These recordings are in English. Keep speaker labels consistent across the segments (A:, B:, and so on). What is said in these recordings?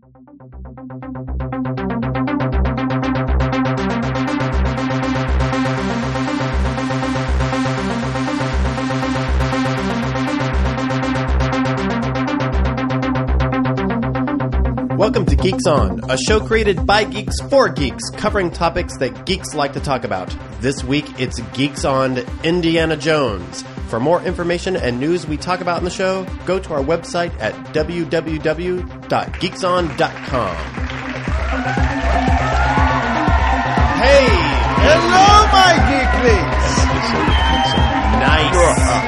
A: Welcome to Geeks On, a show created by geeks for geeks, covering topics that geeks like to talk about. This week, it's Geeks On Indiana Jones. For more information and news we talk about in the show, go to our website at www.geekson.com. Hey!
B: Hello, my geeklings!
A: Nice!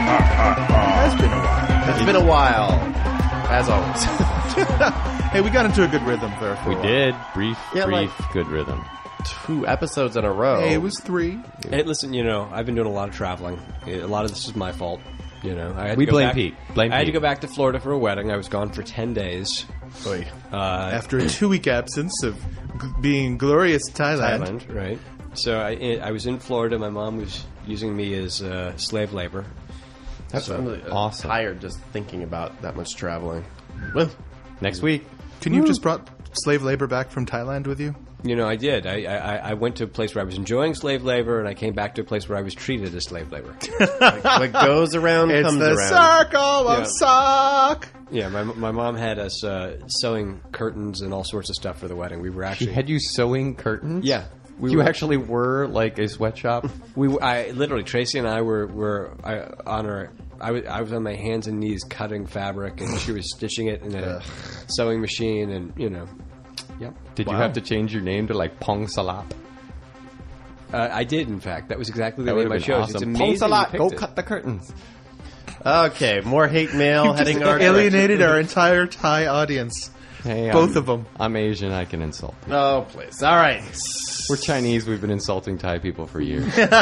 B: It's been a while.
A: It's been a while, as always.
B: Hey, we got into a good rhythm there for a while.
C: Did. Brief,
A: like-
C: good rhythm.
A: 2 episodes in a row.
B: Hey, it was 3.
D: Hey, listen, I've been doing a lot of traveling. A lot of this is my fault. I had
C: We
D: to go
C: blame
D: back-
C: Pete. Blame
D: I had to
C: Pete.
D: go back to Florida for a wedding. I was gone for 10 days.
B: After a 2-week absence of being glorious Thailand.
D: Thailand, right? So I was in Florida. My mom was using me as slave labor.
A: I'm really,
C: awesome.
A: tired just thinking about that much traveling. Well,
C: Next week.
B: Can you have just brought slave labor back from Thailand with you?
D: I did. I went to a place where I was enjoying slave labor, and I came back to a place where I was treated as slave labor.
A: what goes around
B: It's
A: comes
B: the
A: around.
B: circle of sock.
D: Yeah, my mom had us sewing curtains and all sorts of stuff for the wedding. We were
C: She
D: actually
C: had you sewing curtains?
D: Yeah.
C: You actually were like a sweatshop?
D: I literally, Tracy and I were on our. I was on my hands and knees cutting fabric, and she was stitching it in a sewing machine, and yep.
C: Did you have to change your name to like Pong Salap?
D: I did, in fact. That was exactly the
C: That
D: name
C: would
D: I
C: have been
D: chose.
C: awesome.
D: It's
C: Pong
D: amazing.
C: Salap,
D: you
C: go
D: picked it.
C: cut the curtains.
A: Okay, more hate mail heading our
B: Alienated our entire Thai audience.
C: Hey,
B: Both of them.
C: I'm Asian, I can insult.
A: Oh, please. All right.
C: We're Chinese, we've been insulting Thai people for years.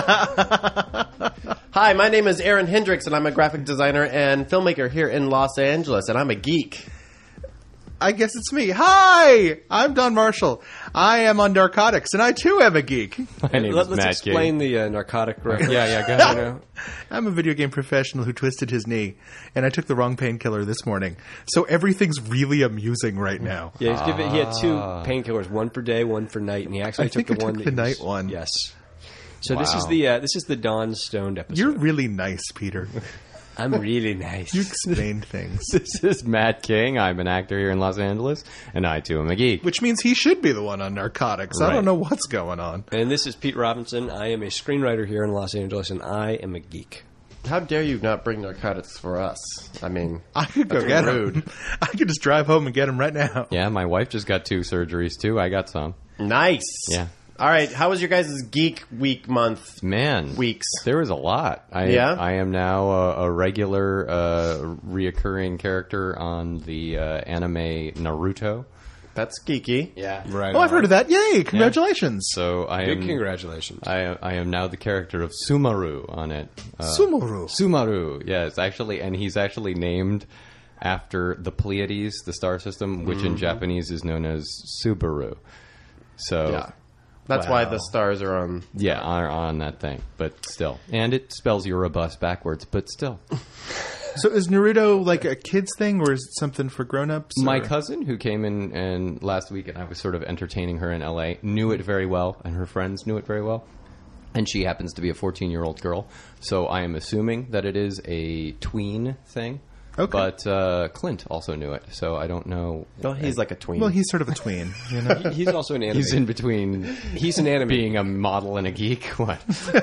A: Hi, my name is Aaron Hendricks, and I'm a graphic designer and filmmaker here in Los Angeles, and I'm a geek.
B: I guess it's me. Hi! I'm Don Marshall. I am on narcotics, and I too am a geek.
C: My name is
D: Let's
C: Matt
D: explain
C: King.
D: the narcotic reference.
C: Yeah, go ahead.
B: I'm a video game professional who twisted his knee, and I took the wrong painkiller this morning. So everything's really amusing right now.
D: Yeah, he had 2 painkillers, one for day, one for night, and he actually
B: I think
D: took the
B: I
D: one
B: took
D: that
B: the
D: he
B: night one.
D: Yes. So
C: Wow.
D: this is the Dawn Stoned episode.
B: You're really nice, Peter.
D: I'm really nice.
B: You explain things.
C: This is Matt King. I'm an actor here in Los Angeles, and I too am a geek.
B: Which means he should be the one on narcotics. I
C: Right.
B: don't know what's going on.
D: And this is Pete Robinson. I am a screenwriter here in Los Angeles, and I am a geek.
A: How dare you not bring narcotics for us? I mean,
B: I could go
A: that's
B: get
A: rude.
B: him. I could just drive home and get him right now.
C: Yeah, my wife just got 2 surgeries too. I got some.
A: Nice.
C: Yeah.
A: All right, how was your guys' geek week month?
C: Man,
A: Weeks.
C: There was a lot. I am now a regular, reoccurring character on the anime Naruto.
A: That's geeky.
C: Yeah,
D: Right.
B: Oh, I've heard of that. Yay! Congratulations.
C: So I
D: Big
C: am.
D: congratulations.
C: I am now the character of Sumaru on it.
B: Sumaru.
C: Sumaru, yes, actually, and he's actually named after the Pleiades, the star system, which in Japanese is known as Subaru. So.
A: Yeah. That's why the stars are on.
C: Yeah, on that thing, but still. And it spells Eurobus backwards, but still.
B: So is Naruto like a kid's thing, or is it something for grown-ups?
C: My
B: or-
C: cousin, who came in and last week, and I was sort of entertaining her in L.A., knew it very well, and her friends knew it very well. And she happens to be a 14-year-old girl, so I am assuming that it is a tween thing.
B: Okay.
C: But Clint also knew it, so I don't know.
A: Well, he's like a tween.
B: Well, he's sort of a tween, you know.
D: He's also an anime.
C: He's in between
D: He's an anime.
C: being a model and a geek. What?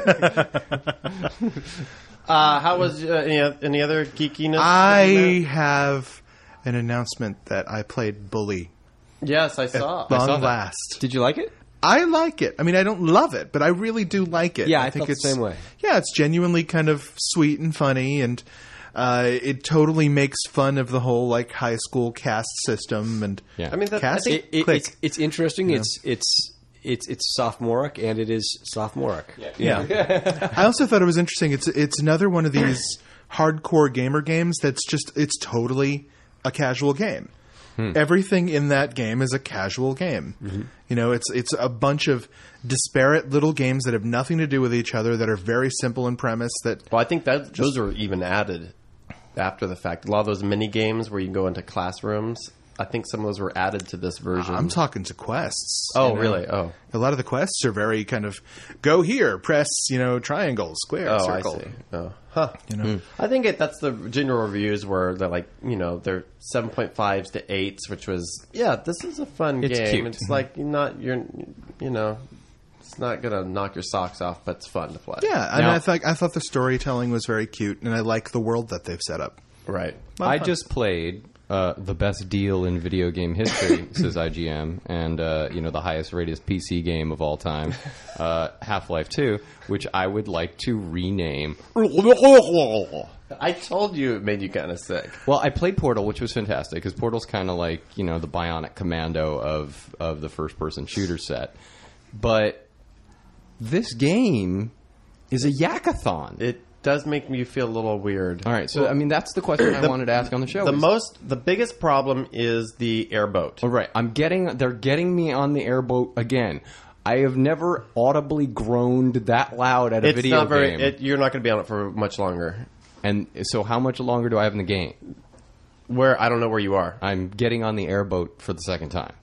A: How was any other geekiness?
B: I have an announcement that I played Bully.
A: Yes, I saw.
B: Long
C: saw that.
B: last.
D: Did you like it?
B: I like it. I mean, I don't love it, but I really do like it.
D: Yeah, I
B: think
D: felt the same way.
B: Yeah, it's genuinely kind of sweet and funny, and it totally makes fun of the whole like high school caste system. And
C: Yeah.
A: I mean, that, I
B: Cast?
A: think
D: It's interesting. It's sophomoric, and it is sophomoric.
B: yeah, I also thought it was interesting. It's another one of these hardcore gamer games that's just it's totally a casual game. Everything in that game is a casual game.
A: Mm-hmm.
B: You know, it's a bunch of disparate little games that have nothing to do with each other, that are very simple in premise. That
A: Well, I think those are even added after the fact. A lot of those mini games where you go into classrooms I think some of those were added to this version.
B: I'm talking to quests.
A: Oh,
B: you know?
A: really? Oh.
B: A lot of the quests are very kind of go here, press, triangle, square, circle.
A: I see. Oh, huh.
B: You know,
A: I think that's the general reviews where they're like, they're 7.5s to 8s, which was, this is a fun
C: It's
A: game.
C: cute.
A: It's like it's not gonna knock your socks off, but it's fun to play.
B: yeah. And
C: Now-
B: I thought the storytelling was very cute, and I like the world that they've set up.
A: Right.
C: I just played the best deal in video game history, says IGM, and the highest rated PC game of all time, Half-Life 2, which I would like to rename.
A: I told you it made you kind of sick.
C: Well, I played Portal, which was fantastic because Portal's kind of like the Bionic Commando of the first-person shooter set, but this game is a yakathon.
A: It does make me feel a little weird.
C: All right, so I mean that's the question I wanted to ask on the show.
A: The biggest problem is the airboat.
C: All right, they're getting me on the airboat again. I have never audibly groaned that loud at a
A: It's
C: video
A: not very.
C: game.
A: You're not going to be on it for much longer.
C: And so, how much longer do I have in the game?
A: Where I don't know where you are.
C: I'm getting on the airboat for the second time.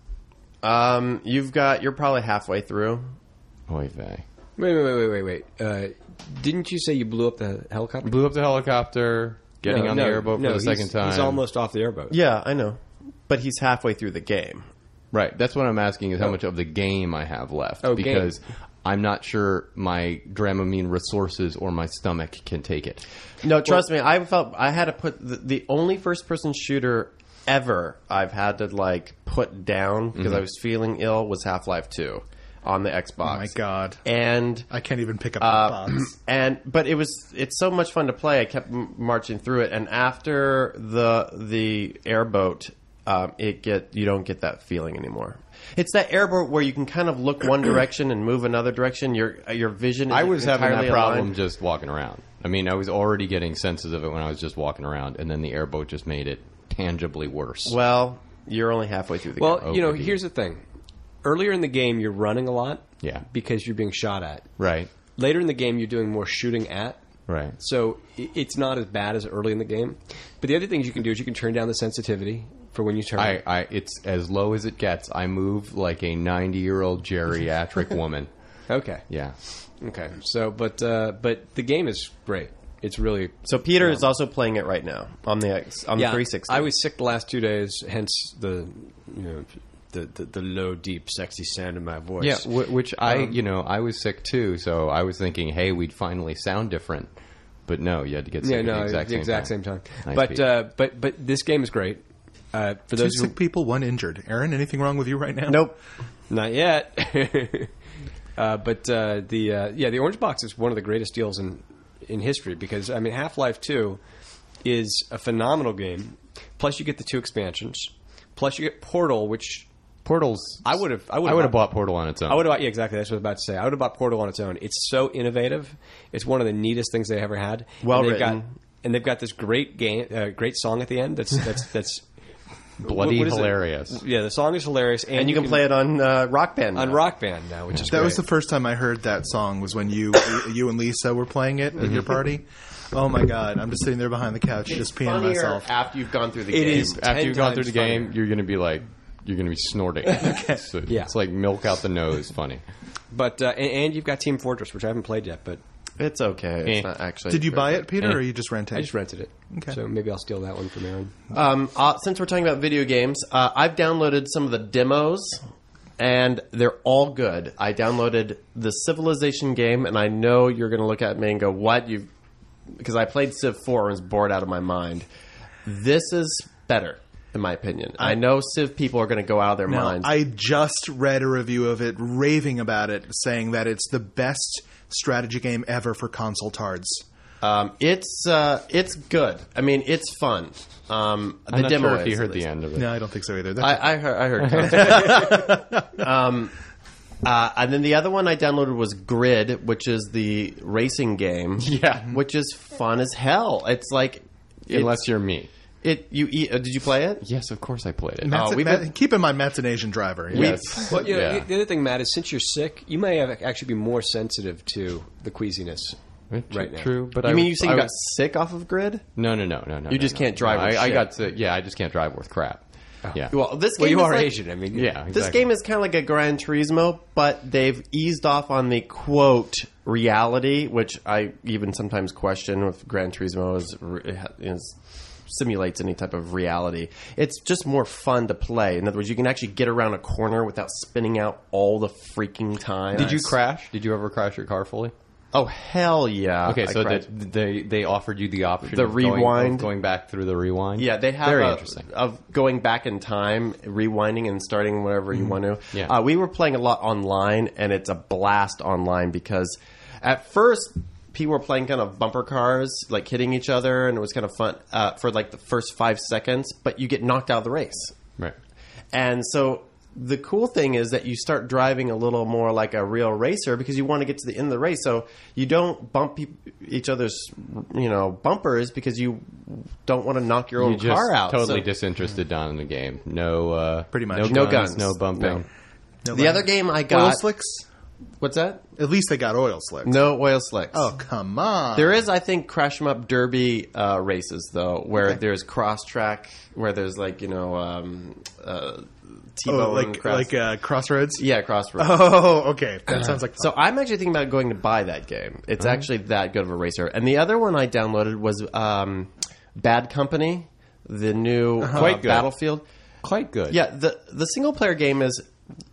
A: You're probably halfway through.
C: Oy vey.
D: Wait. Didn't you say you blew up the helicopter?
C: Blew up the helicopter. Getting on the airboat for the second time.
D: He's almost off the airboat.
A: Yeah, I know, but he's halfway through the game.
C: Right. That's what I'm asking is how much of the game I have left.
D: Oh,
C: because
D: game.
C: I'm not sure my Dramamine resources or my stomach can take it.
A: No, trust me. I felt I had to put the only first-person shooter ever I've had to put down because I was feeling ill was Half-Life 2 on the Xbox.
B: Oh my God.
A: And
B: I can't even pick up the box.
A: but it's so much fun to play. I kept marching through it, and after the airboat, you don't get that feeling anymore. It's that airboat where you can kind of look one direction and move another direction. Your vision.
C: I was having that
A: entirely
C: problem
A: aligned.
C: just walking around. I mean, I was already getting senses of it when I was just walking around, and then the airboat just made it tangibly worse.
A: Well, you're only halfway through the game.
D: Well,
C: Oh, goody.
D: here's the thing. Earlier in the game, you're running a lot.
C: Yeah.
D: Because you're being shot at.
C: Right.
D: Later in the game, you're doing more shooting at.
C: Right.
D: So it's not as bad as early in the game. But the other things you can do is you can turn down the sensitivity for when you turn.
C: It's as low as it gets. I move like a 90-year-old geriatric woman.
D: Okay.
C: Yeah.
D: Okay. So, but the game is great. It's really.
A: So Peter is also playing it right now on the 360.
D: I was sick the last 2 days, hence the the low, deep, sexy sound in my voice.
C: Yeah, which I was sick too, so I was thinking, hey, we'd finally sound different. But no, you had to get sick at the exact same time. Nice,
D: but this game is great. For
B: Two
D: those who
B: sick people, one injured. Aaron, anything wrong with you right now?
A: Nope.
D: not yet. The Orange Box is one of the greatest deals in history because I mean Half-Life 2 is a phenomenal game. Plus you get the 2 expansions. Plus you get Portal, which
C: Portal's.
D: I would have
C: bought Portal on its own.
D: I would have exactly. That's what I was about to say. I would have bought Portal on its own. It's so innovative. It's one of the neatest things they ever had.
A: Well
D: and
A: written.
D: They've got this great game, great song at the end. That's
C: bloody
D: what is it?
C: hilarious.
D: Yeah, the song is hilarious,
A: and you can play it on Rock Band now.
D: on Rock Band now, which is
B: That
D: great.
B: was the first time I heard that song was when you and Lisa were playing it at your party. Oh my God! I'm just sitting there behind the couch, just peeing
A: Funnier
B: myself.
A: after you've gone through the
D: It
A: game.
D: is.
C: After
D: 10
C: you've gone through
D: times
C: the game,
D: funnier.
C: you're going to be snorting. So
D: Yeah.
C: It's like milk out the nose. Funny.
D: But and you've got Team Fortress, which I haven't played yet, but
A: It's okay. It's
C: Eh.
A: not actually.
B: Did you buy it, Peter,
C: Eh.
B: or are you just renting?
D: I just rented it.
B: Okay.
D: So maybe I'll steal that one from Aaron.
A: Since we're talking about video games, I've downloaded some of the demos, and they're all good. I downloaded the Civilization game, and I know you're going to look at me and go, "What?" Because I played Civ 4 and was bored out of my mind. This is better, in my opinion. I know Civ people are going to go out of their
B: Now,
A: minds.
B: I just read a review of it, raving about it, saying that it's the best strategy game ever for console tards.
A: It's good. I mean, it's fun. The
C: I'm not
A: demo
C: sure if you
A: is,
C: heard
A: at
C: the
A: least.
C: end of it.
B: No, I don't think so either.
A: I heard. And then the other one I downloaded was Grid, which is the racing game.
C: Yeah.
A: which is fun as hell. It's like
C: Unless you're me.
A: did you play it?
C: Yes, of course I played it.
B: Matt's,
A: we've
B: Matt,
A: been-
B: keep in mind, Matt's an Asian driver.
C: Yes.
D: Well,
C: Yeah.
D: the other thing, Matt, is since you're sick, you may have actually be more sensitive to the queasiness right now.
C: True, but
A: You mean you say you got
C: was-
A: sick off of Grid?
C: No.
A: You just can't drive with
C: I
A: shit.
C: got sick. Yeah, I just can't drive worth crap. Yeah.
A: Well, this
D: Well,
A: game
D: you
A: is
D: are
A: like-
D: Asian. I mean,
C: Yeah.
A: This
C: exactly.
A: game is kind of like a Gran Turismo, but they've eased off on the quote reality, which I even sometimes question if Gran Turismo is simulates any type of reality. It's just more fun to play. In other words, you can actually get around a corner without spinning out all the freaking time.
C: Did you crash? Did you ever crash your car fully?
A: Oh hell yeah!
C: Okay,
A: I
C: so
A: crashed.
C: they offered you the option
A: The
C: of going-
A: rewind?
C: of going back through the rewind.
A: Yeah, they have
C: very interesting.
A: of going back in time, rewinding and starting whenever you want to.
C: Yeah.
A: We were playing a lot online, and it's a blast online because at first people were playing kind of bumper cars, like hitting each other, and it was kind of fun for like the first 5 seconds. But you get knocked out of the race,
C: Right.
A: and so the cool thing is that you start driving a little more like a real racer because you want to get to the end of the race. So you don't bump each other's, bumpers because you don't want to knock your own
C: You just
A: car out.
C: totally
A: So-
C: disinterested, Don, in the game. No,
B: Pretty much.
A: No
C: no
A: guns.
C: guns, no bumping.
B: No
A: The
B: lie.
A: other game I
B: oil
A: got.
B: slicks.
A: What's that?
B: At least they got oil slicks.
A: No oil slicks.
B: Oh come on.
A: There is, I think, Crash 'em Up Derby races though, where there's cross track, where there's like T-bone,
B: Crossroads.
A: yeah, crossroads.
B: Oh, okay. That sounds like
A: So I'm actually thinking about going to buy that game. It's actually that good of a racer. And the other one I downloaded was Bad Company, the new
C: Quite good.
A: Battlefield.
C: Quite good.
A: Yeah, the single player game is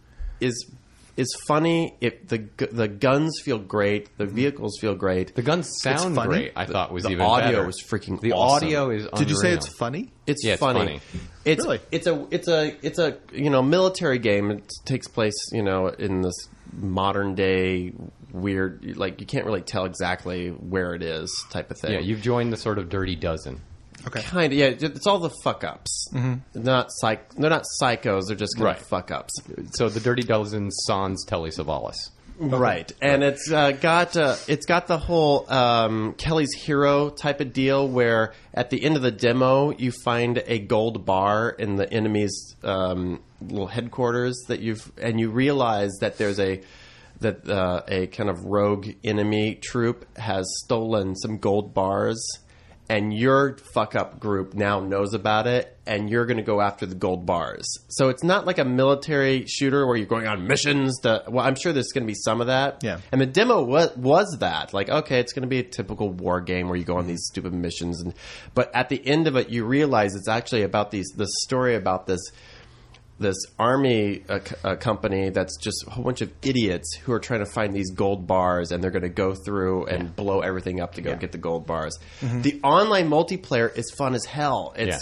A: funny. The guns feel great. The vehicles feel great.
C: The guns sound
B: funny.
C: great. I thought was
A: the
C: even
A: audio
C: better.
A: was freaking
C: The
A: awesome.
C: audio is.
B: Did you say
C: unreal.
B: it's funny?
A: It's
C: Yeah, it's
A: funny.
C: funny.
A: It's
B: Really?
A: it's a military game. It takes place in this modern day weird, like you can't really tell exactly where it is type of thing.
C: Yeah, you've joined the sort of Dirty Dozen.
B: Okay.
A: kind of, yeah. It's all the fuck ups. They're not psychos. They're just kind
C: Right.
A: of fuck ups.
C: So the Dirty Dozen sans Telly Savalas.
A: Right, and it's got the whole Kelly's Hero type of deal where at the end of the demo you find a gold bar in the enemy's little headquarters and you realize that there's a kind of rogue enemy troop has stolen some gold bars. And your fuck-up group now knows about it, and you're going to go after the gold bars. So it's not like a military shooter where you're going on missions. I'm sure there's going to be some of that.
B: Yeah.
A: And the demo was that. Like, okay, it's going to be a typical war game where you go on these stupid missions. But at the end of it, you realize it's actually about the story about this army company that's just a whole bunch of idiots who are trying to find these gold bars, and they're going to go through and blow everything up to go get the gold bars. The online multiplayer is fun as hell. It's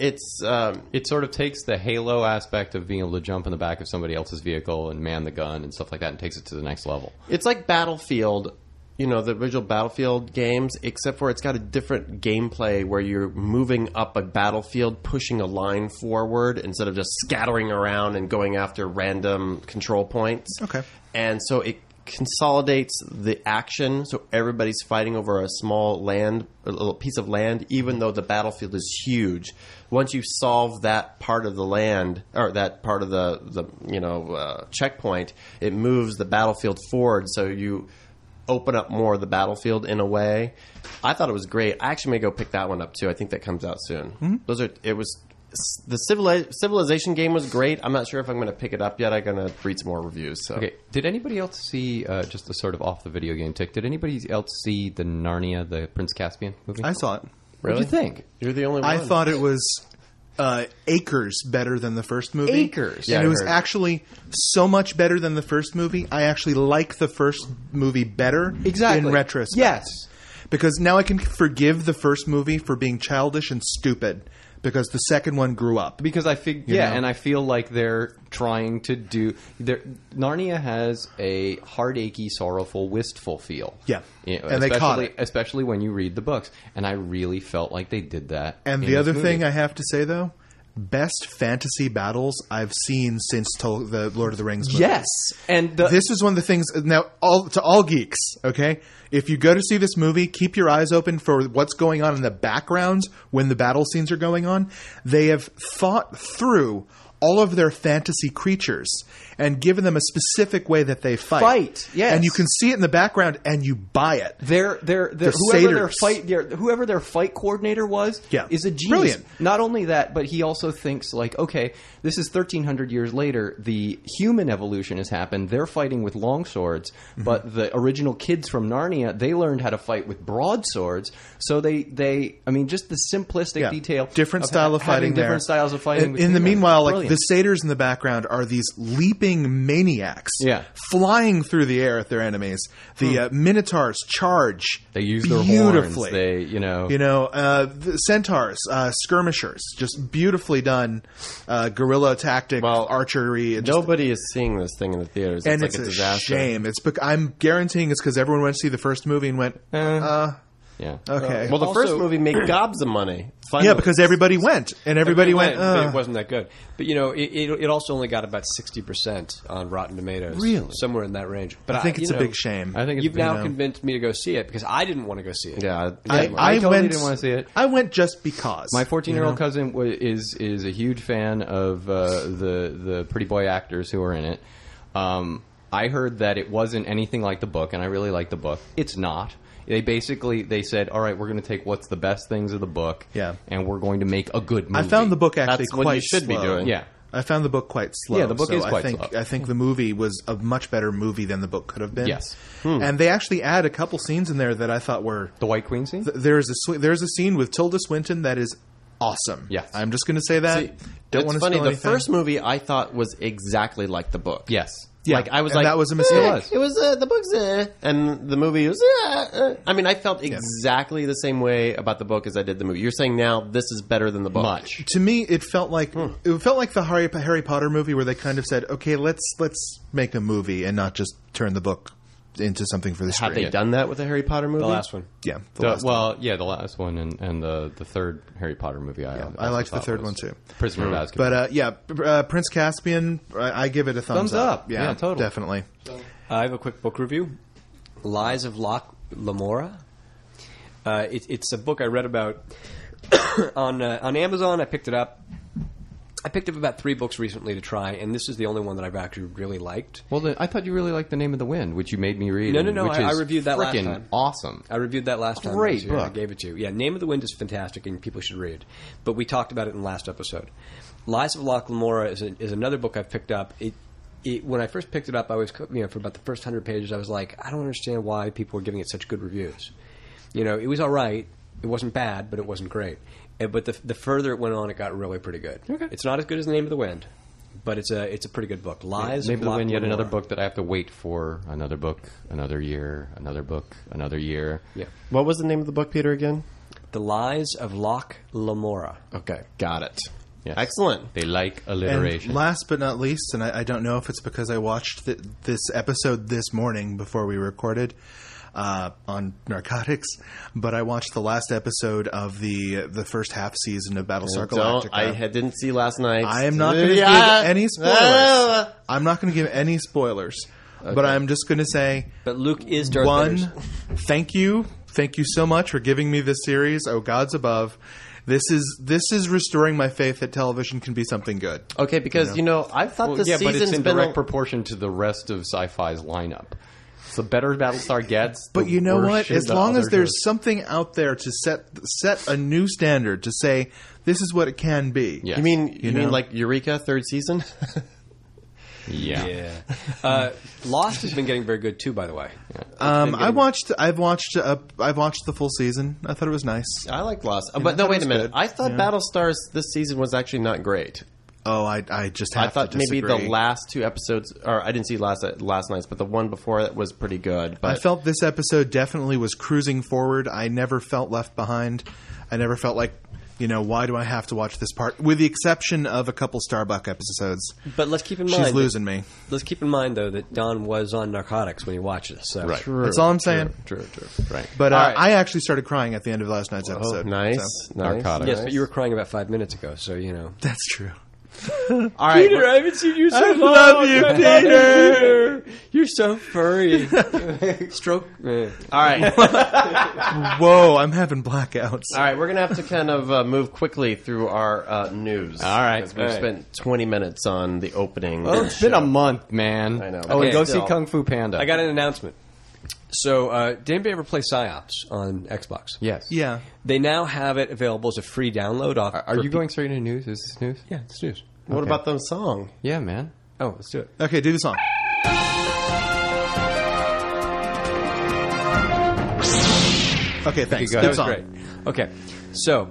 C: It sort of takes the Halo aspect of being able to jump in the back of somebody else's vehicle and man the gun and stuff like that and takes it to the next level.
A: it's like Battlefield, the original Battlefield games, except for it's got a different gameplay where you're moving up a battlefield, pushing a line forward instead of just scattering around and going after random control points.
B: Okay.
A: And so it consolidates the action, so everybody's fighting over a little piece of land, even though the battlefield is huge. Once you solve that part of the land, or that part of the checkpoint, it moves the battlefield forward, so you open up more of the battlefield in a way. I thought it was great. I actually may go pick that one up too. I think that comes out soon. The Civilization game was great. I'm not sure if I'm going to pick it up yet. I'm going to read some more reviews. So.
C: Okay, did anybody else see, just a sort of off the video game tick, did anybody else see the Narnia, the Prince Caspian movie?
B: I saw it.
C: What did you think?
A: You're the only one.
B: I thought it was acres better than the first movie.
C: Acres?
A: Yeah,
B: and
A: I
B: it was
A: heard.
B: actually so much better than the first movie. I actually like the first movie better
C: Exactly.
B: in retrospect.
C: Yes.
B: Because now I can forgive the first movie for being childish and stupid because the second one grew up.
C: Because I
B: know?
C: and I feel like they're trying to do. Narnia has a heartachy, sorrowful, wistful feel.
B: Yeah. And they caught it.
C: especially when you read the books. And I really felt like they did that.
B: And
C: in
B: the
C: this
B: other
C: movie.
B: thing I have to say, though, best fantasy battles I've seen since the Lord of the Rings movies.
C: yes, and
B: This is one of the things. Now, to all geeks, okay? If you go to see this movie, keep your eyes open for what's going on in the backgrounds when the battle scenes are going on. They have thought through all of their fantasy creatures and given them a specific way that they fight.
C: Yes.
B: And you can see it in the background and you buy it.
C: Whoever their fight coordinator was is a genius.
B: Brilliant.
C: Not only that, but he also thinks like, okay, this is 1,300 years later. The human evolution has happened. They're fighting with long swords, but the original kids from Narnia, they learned how to fight with broadswords. So they I mean, just the simplistic detail,
B: different style of fighting,
C: different styles of fighting.
B: In the meanwhile, like
C: Brilliant.
B: the satyrs in the background are these leaping maniacs, flying through the air at their enemies. The minotaurs charge.
C: They use their
B: beautifully.
C: Horns.
B: The centaurs, skirmishers, just beautifully done. Guerrilla tactic, archery.
A: Nobody is seeing this thing in the theaters.
B: And
A: it's
B: it's
A: like a
B: a
A: disaster.
B: shame. I'm guaranteeing it's because everyone went to see the first movie and went,
C: Yeah.
B: okay.
A: Well, the
D: Also-
A: first movie made gobs of money. Finally.
B: Yeah, because everybody went, and everybody went.
D: but it wasn't that good. But it also only got about 60% on Rotten Tomatoes.
B: Really?
D: Somewhere in that range. But
B: I think it's a big shame.
C: I think it's
D: You've now
B: know.
D: convinced me to go see it because I didn't want to go see it.
A: Yeah,
C: I totally
B: went,
C: didn't want to see it.
B: I went just because.
C: My 14-year-old cousin is a huge fan of the pretty boy actors who are in it. I heard that it wasn't anything like the book, and I really like the book. It's not. They said, all right, we're going to take what's the best things of the book, and we're going to make a good movie.
B: I found the book actually
A: That's
B: quite
A: what you should be
B: slow.
A: doing.
C: Yeah.
B: I found the book quite slow.
C: Yeah, the book is quite
B: slow.
C: slow.
B: I think the movie was a much better movie than the book could have been.
C: Yes.
B: And they actually add a couple scenes in there that I thought were...
C: The White Queen scene?
B: There's a scene with Tilda Swinton that is awesome.
C: Yes.
B: I'm just going to say that.
A: See,
B: Don't
A: it's
B: want to
A: funny.
B: spoil
A: The
B: anything.
A: first movie I thought was exactly like the book.
C: Yes.
B: Yeah,
A: Like I was
B: and
A: like,
B: that was a mistake.
A: It was the book's, and the movie was. I mean, I felt exactly the same way about the book as I did the movie. You're saying now this is better than the book.
C: Much.
B: To me, it felt like the Harry Potter movie where they kind of said, "Okay, let's make a movie and not just turn the book into something for the screen."
A: Have they done that with the Harry Potter movie?
D: The last one.
B: Yeah,
C: The last one and the third Harry Potter movie.
B: I liked the third one too.
C: Prisoner of Azkaban.
B: But Prince Caspian, I give it a thumbs
C: up. Yeah, totally.
B: Definitely.
D: I have a quick book review. Lies of Locke Lamora. It's a book I read about on Amazon. I picked it up. I picked up about 3 books recently to try, and this is the only one that I've actually really liked.
C: Well, I thought you really liked The Name of the Wind, which you made me read.
D: No.
C: Which
D: I
C: is
D: reviewed that last
C: frickin'
D: time.
C: Awesome.
D: I reviewed that last time.
C: Great
D: I
C: book.
D: gave it to you. Yeah, Name of the Wind is fantastic, and people should read. But we talked about it in the last episode. Lies of Locke Lamora is another book I've picked up. When I first picked it up, I was for about the first 100 pages, I was like, I don't understand why people are giving it such good reviews. It was all right. It wasn't bad, but it wasn't great. But the further it went on, it got really pretty good.
C: Okay.
D: It's not as good as The Name of the Wind, but it's a pretty good book. Lies
C: Name
D: of
C: of the
D: Locke
C: Wind, yet
D: Lamora.
C: another book that I have to wait for. Another book, another year, another book, another year.
D: Yeah.
A: What was the name of the book, Peter? Again?
D: The Lies of Locke Lamora.
A: Okay, got it.
C: Yes.
A: Excellent.
C: They like
B: And
C: alliteration.
B: last but not least, and I don't know if it's because I watched this episode this morning before we recorded on narcotics, but I watched the last episode of the first half season of Battlestar Galactica.
A: I didn't see last night.
B: I am not going to give any spoilers. I'm not going to give any spoilers, but I'm just going to say,
D: But Luke is Darth Vader's.
B: thank you so much for giving me this series. Oh, gods above. This is restoring my faith that television can be something good.
A: Okay, because I thought this
C: yeah, but it's
A: season's
C: in
A: been
C: direct proportion to the rest of sci-fi's lineup. So the better Battlestar gets,
B: But
C: the
B: you know
C: worse
B: what?
C: shit
B: As
C: the
B: long as
C: others
B: there's
C: are.
B: something out there to set a new standard to say this is what it can be.
C: Yes.
A: You mean
B: know?
A: like Eureka third season?
D: Yeah. Lost has been getting very good too, by the way.
B: I've watched the full season. I thought it was nice.
A: I like Lost,
B: I
A: but no,
B: thought it
A: wait a
B: was
A: minute.
B: good.
A: I thought
B: Yeah.
A: Battlestar's this season was actually not great.
B: Oh, I just have
A: I thought
B: to
A: maybe
B: disagree.
A: the last 2 episodes, or I didn't see last night's, but the one before that was pretty good. But
B: I felt this episode definitely was cruising forward. I never felt left behind. I never felt like, why do I have to watch this part? With the exception of a couple Starbuck episodes.
D: But let's keep in mind
B: She's losing me.
D: Let's keep in mind though that Don was on narcotics when he watched this. So.
C: Right.
B: That's all I'm saying.
C: True. Right.
B: But
A: All right.
B: I actually started crying at the end of last night's episode.
A: nice,
B: So.
A: nice.
C: Narcotics.
D: Yes, but you were crying about 5 minutes ago, so
B: That's true.
A: All right.
D: Peter, I haven't seen you so long.
B: love you, Peter.
D: You're so furry. Stroke.
A: All right.
B: Whoa, I'm having blackouts.
A: All right, we're going to have to kind of move quickly through our news.
C: All right.
A: 'Cause we've spent 20 minutes on the opening.
C: Oh, it's been a month, man.
A: I know.
C: Oh, and
A: Okay,
C: go
A: still.
C: see Kung Fu Panda.
D: I got an announcement. So, did anybody ever play PsyOps on Xbox?
C: Yes.
B: Yeah.
D: They now have it available as a free download.
C: Are you going straight into news? Is this news?
D: Yeah, it's news.
A: What
C: Okay.
A: about the song?
C: Yeah, man.
D: Oh, let's do it.
B: Okay, do the song. Okay, thanks.
C: go.
B: Good
C: That
B: song.
D: Great. Okay, so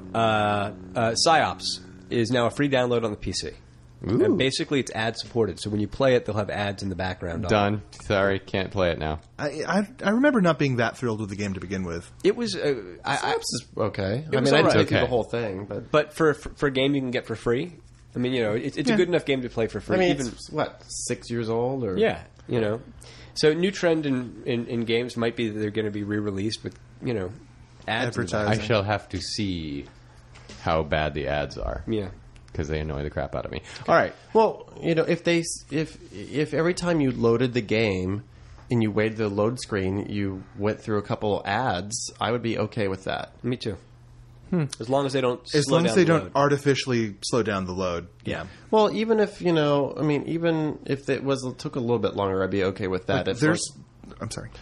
D: PsyOps is now a free download on the PC.
C: Ooh.
D: And basically, it's ad supported. So when you play it, they'll have ads in the background.
C: Done. Sorry, can't play it now.
B: I remember not being that thrilled with the game to begin with.
D: It was.
A: Apps is okay.
D: It
A: I
D: was
A: mean, I
D: all right.
A: didn't do
C: Okay.
A: the whole thing, but
D: But for a game you can get for free, I mean, it's a good enough game to play for free.
A: I mean,
D: even
A: it's, what, 6 years old? Or
D: yeah, So new trend in games might be that they're going to be re-released with ads. in the
B: Advertising.
C: I shall have to see how bad the ads are.
D: back. Yeah.
C: Because they annoy the crap out of me. All right.
A: Well, if every time you loaded the game and you waited the load screen, you went through a couple ads, I would be okay with that.
D: Me too. As long as they don't.
B: As
D: slow
B: long as
D: down
B: they
D: the
B: don't
D: load.
B: artificially slow down the load. Yeah.
A: Well, even if even if it took a little bit longer, I'd be okay with that. It's
B: I'm sorry.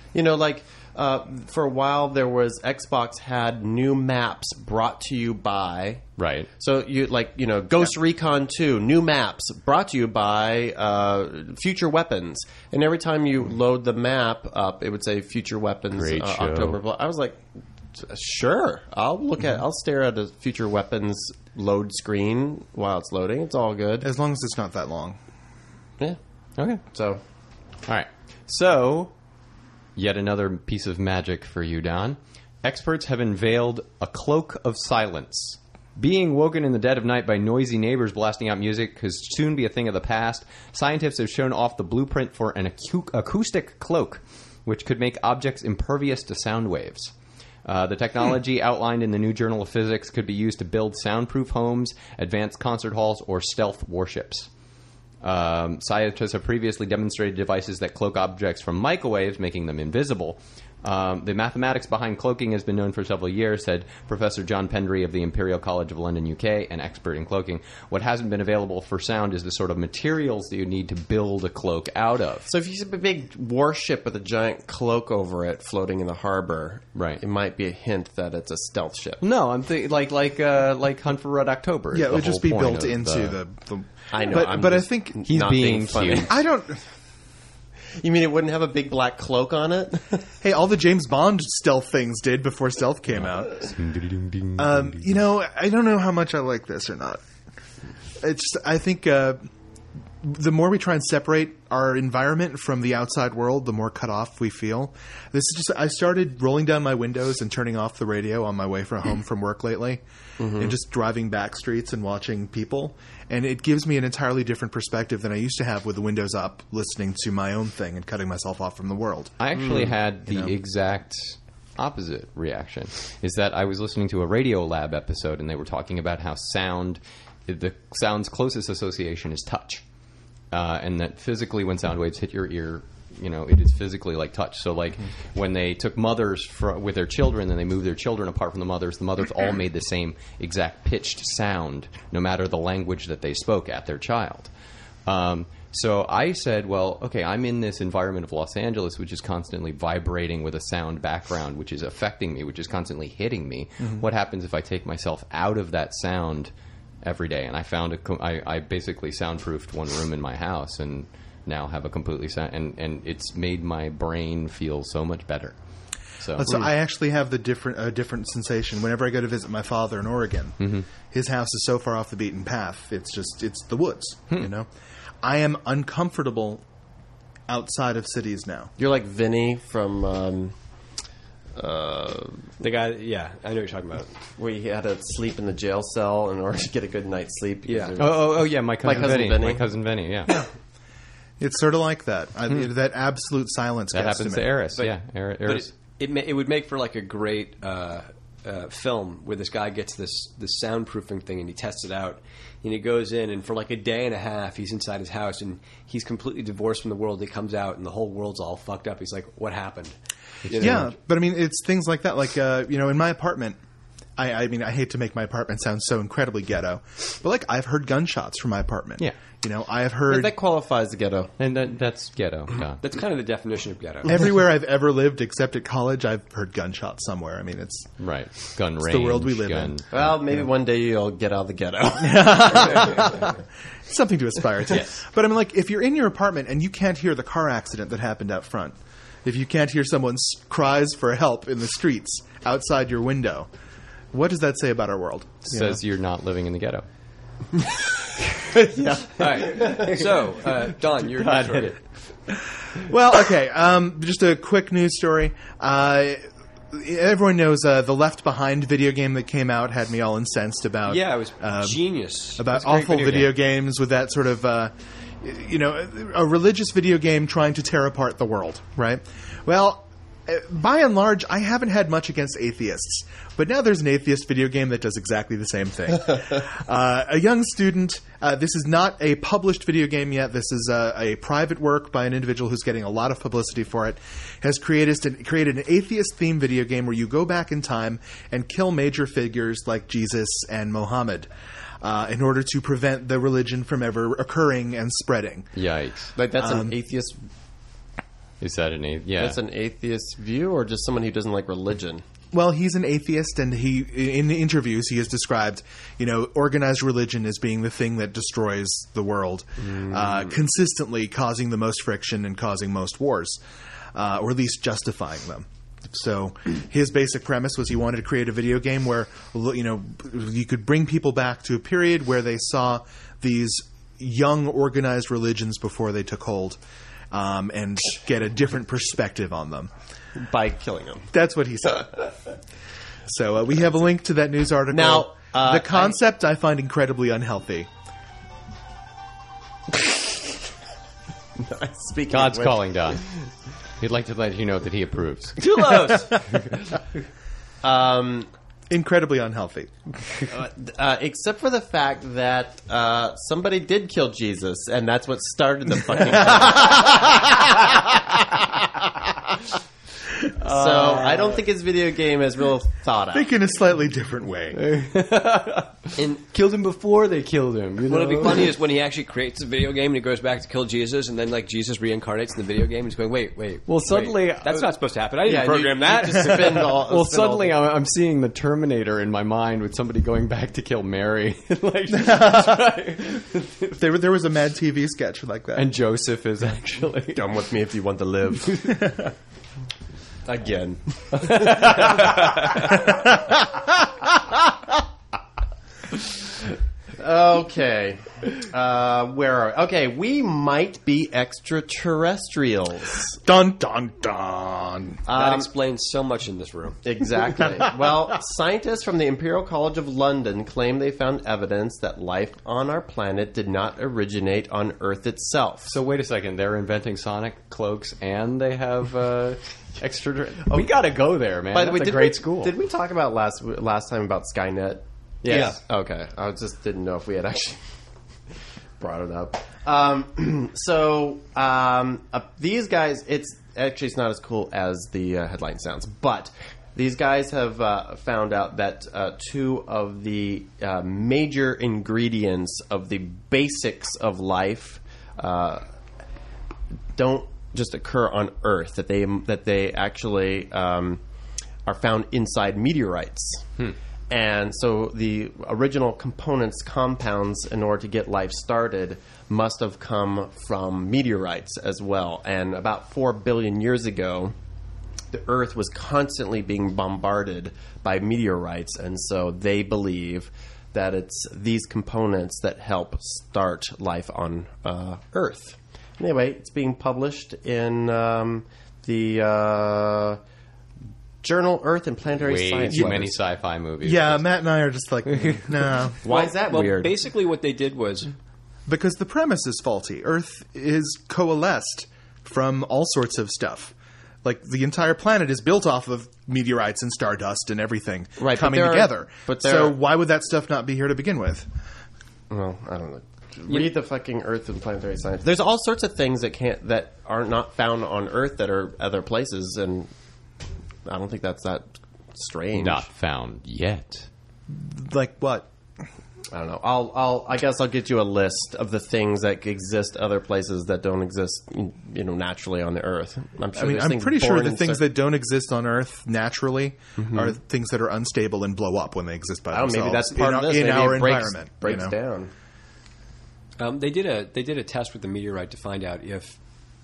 A: for a while there was Xbox had new maps brought to you by.
C: Right.
A: So Ghost Recon 2, new maps brought to you by Future Weapons, and every time you load the map up, it would say Future Weapons
C: Great show.
A: October. I was like, sure, I'll stare at a Future Weapons load screen while it's loading. It's all good.
B: As long as it's not that long.
A: Yeah.
C: Okay.
A: So,
C: All right. So, yet another piece of magic for you, Don. Experts have unveiled a cloak of silence. Being woken in the dead of night by noisy neighbors blasting out music could soon be a thing of the past. Scientists have shown off the blueprint for an acoustic cloak, which could make objects impervious to sound waves. The technology outlined in the new Journal of Physics could be used to build soundproof homes, advanced concert halls, or stealth warships. Scientists have previously demonstrated devices that cloak objects from microwaves, making them invisible. The mathematics behind cloaking has been known for several years, said Professor John Pendry of the Imperial College of London, UK, an expert in cloaking. What hasn't been available for sound is the sort of materials that you need to build a cloak out of.
A: So if you see a big warship with a giant cloak over it floating in the harbor,
C: Right.
A: it might be a hint that it's a stealth ship.
C: No, I'm thinking like Hunt for Red October. is
B: Yeah, it
C: the
B: would just
C: whole
B: be
C: point
B: built
C: of
B: into the
A: I know,
B: But I
A: just
B: think
C: He's
A: not
C: being
A: funny.
C: cute.
B: I don't.
A: You mean it wouldn't have a big black cloak on it?
B: Hey, all the James Bond stealth things did before stealth came out. I don't know how much I like this or not. I think the more we try and separate our environment from the outside world, the more cut off we feel. I started rolling down my windows and turning off the radio on my way home from work lately, and just driving back streets and watching people. And it gives me an entirely different perspective than I used to have with the windows up, listening to my own thing and cutting myself off from the world.
C: I actually had the exact opposite reaction. Is that I was listening to a Radio Lab episode, and they were talking about how the sound's closest association is touch. And that physically when sound waves hit your ear, it is physically like touch. So like when they took mothers with their children and they moved their children apart from the mothers all made the same exact pitched sound, no matter the language that they spoke at their child. So I said, well, okay, I'm in this environment of Los Angeles, which is constantly vibrating with a sound background, which is affecting me, which is constantly hitting me. What happens if I take myself out of that sound every day? And I found I basically soundproofed one room in my house and now have a completely sound, and it's made my brain feel so much better. So
B: I actually have a different sensation whenever I go to visit my father in Oregon. His house is so far off the beaten path. It's the woods. I am uncomfortable outside of cities now.
A: You're like Vinny from
D: The guy, yeah, I know what you're talking about.
A: where he had to sleep in the jail cell in order to get a good night's sleep. because
D: Yeah.
A: there was-
C: Oh yeah, my cousin
A: cousin
C: Vinny.
A: Vinny.
C: My cousin Vinny, yeah.
B: It's sort of like that. That absolute silence
C: That
B: gets
C: happens
B: to
C: to
B: me.
C: Eris,
D: But-
C: yeah.
D: But
C: Eris.
D: it would make for like a great film where this guy gets this soundproofing thing and he tests it out. And he goes in, and for like a day and a half, he's inside his house, and he's completely divorced from the world. He comes out, and the whole world's all fucked up. He's like, what happened? You know?
B: Yeah, but I mean, it's things like that. Like, in my apartment, I mean, I hate to make my apartment sound so incredibly ghetto, but like, I've heard gunshots from my apartment.
C: Yeah.
B: I have heard...
A: That qualifies the ghetto.
C: And that's ghetto. Don.
D: That's kind of the definition of ghetto.
B: Everywhere I've ever lived, except at college, I've heard gunshots somewhere. I mean, it's...
C: Right. Gun range.
B: the world we live in.
A: Well, maybe one day you'll get out of the ghetto.
B: something to aspire to. Yes. But I mean, like, if you're in your apartment and you can't hear the car accident that happened out front, if you can't hear someone's cries for help in the streets outside your window, what does that say about our world?
C: Says you're not living in the ghetto.
D: Yeah. All right. So, Don, you're
C: God hit it.
B: Well, okay. Just a quick news story. Everyone knows the Left Behind video game that came out had me all incensed about.
D: Yeah, it was genius.
B: About awful video games with that sort of, a religious video game trying to tear apart the world, right? Well, by and large, I haven't had much against atheists, but now there's an atheist video game that does exactly the same thing. A young student, this is not a published video game yet, this is a private work by an individual who's getting a lot of publicity for it, has created an atheist-themed video game where you go back in time and kill major figures like Jesus and Mohammed. In order to prevent the religion from ever occurring and spreading.
C: Yikes.
A: Like, that's an atheist...
C: Is that an atheist? Yeah.
A: That's an atheist view, or just someone who doesn't like religion?
B: Well, he's an atheist, and in the interviews he has described, organized religion as being the thing that destroys the world, consistently causing the most friction and causing most wars, or at least justifying them. So his basic premise was he wanted to create a video game where, you could bring people back to a period where they saw these young organized religions before they took hold. And get a different perspective on them.
A: By killing them.
B: That's what he said. So we have a link to that news article.
A: Now,
B: the concept I find incredibly unhealthy.
A: Speaking
C: God's
A: of which,
C: calling, Don. He'd like to let you know that he approves.
B: Incredibly unhealthy.
A: Except for the fact that somebody did kill Jesus, and that's what started the fucking thing. So I don't think his video game is real thought out.
B: Think in a slightly different way.
C: And killed him before they killed him.
D: What'll be funny is when he actually creates a video game and he goes back to kill Jesus, and then like Jesus reincarnates in the video game. And he's going, wait.
C: Well, suddenly
D: that's not supposed to happen. I didn't program that.
C: Suddenly I'm seeing the Terminator in my mind with somebody going back to kill Mary.
B: There was a Mad TV sketch like that.
C: And Joseph is actually
A: Come with me if you want to live. Again. Okay. Where are we? Okay, we might be extraterrestrials.
B: Dun, dun, dun.
D: That explains so much in this room.
A: Exactly. Well, scientists from the Imperial College of London claim they found evidence that life on our planet did not originate on Earth itself.
C: So wait a second, they're inventing sonic cloaks and they have we gotta go there, man.
A: By the way,
C: That's a great school.
A: Did we talk about last time about Skynet?
C: Yes.
A: Yeah. Okay. I just didn't know if we had actually brought it up. These guys, it's not as cool as the headline sounds, but these guys have found out that two of the major ingredients of the basics of life don't just occur on Earth, that they actually are found inside meteorites. And so the original compounds, in order to get life started, must have come from meteorites as well. And about 4 billion years ago, the Earth was constantly being bombarded by meteorites, and so they believe that it's these components that help start life on Earth. Anyway, it's being published in the Journal Earth and Planetary Science.
C: Too many sci-fi movies.
B: Yeah, Matt and I are just like, no.
A: Why is that weird?
D: Basically what they did was...
B: Because the premise is faulty. Earth is coalesced from all sorts of stuff. Like, the entire planet is built off of meteorites and stardust and everything
A: Right, but
B: coming
A: there are-
B: together.
A: but there
B: so
A: are-
B: why would that stuff not be here to begin with?
A: Well, I don't know. Read the fucking Earth and Planetary Science. There's all sorts of things that are not found on Earth that are other places, and I don't think that's that strange.
C: Not found yet.
B: Like what?
A: I don't know. I guess I'll get you a list of the things that exist other places that don't exist, naturally on the Earth. I'm sure.
B: I mean,
A: there's
B: I'm
A: things
B: pretty sure
A: born
B: the
A: in
B: things
A: cer-
B: that don't exist on Earth naturally are things that are unstable and blow up when they exist by
A: Oh,
B: themselves.
A: maybe that's part
B: in,
A: of this.
B: in
A: Maybe
B: our
A: it breaks,
B: environment.
A: breaks down.
D: They did a test with the meteorite to find out if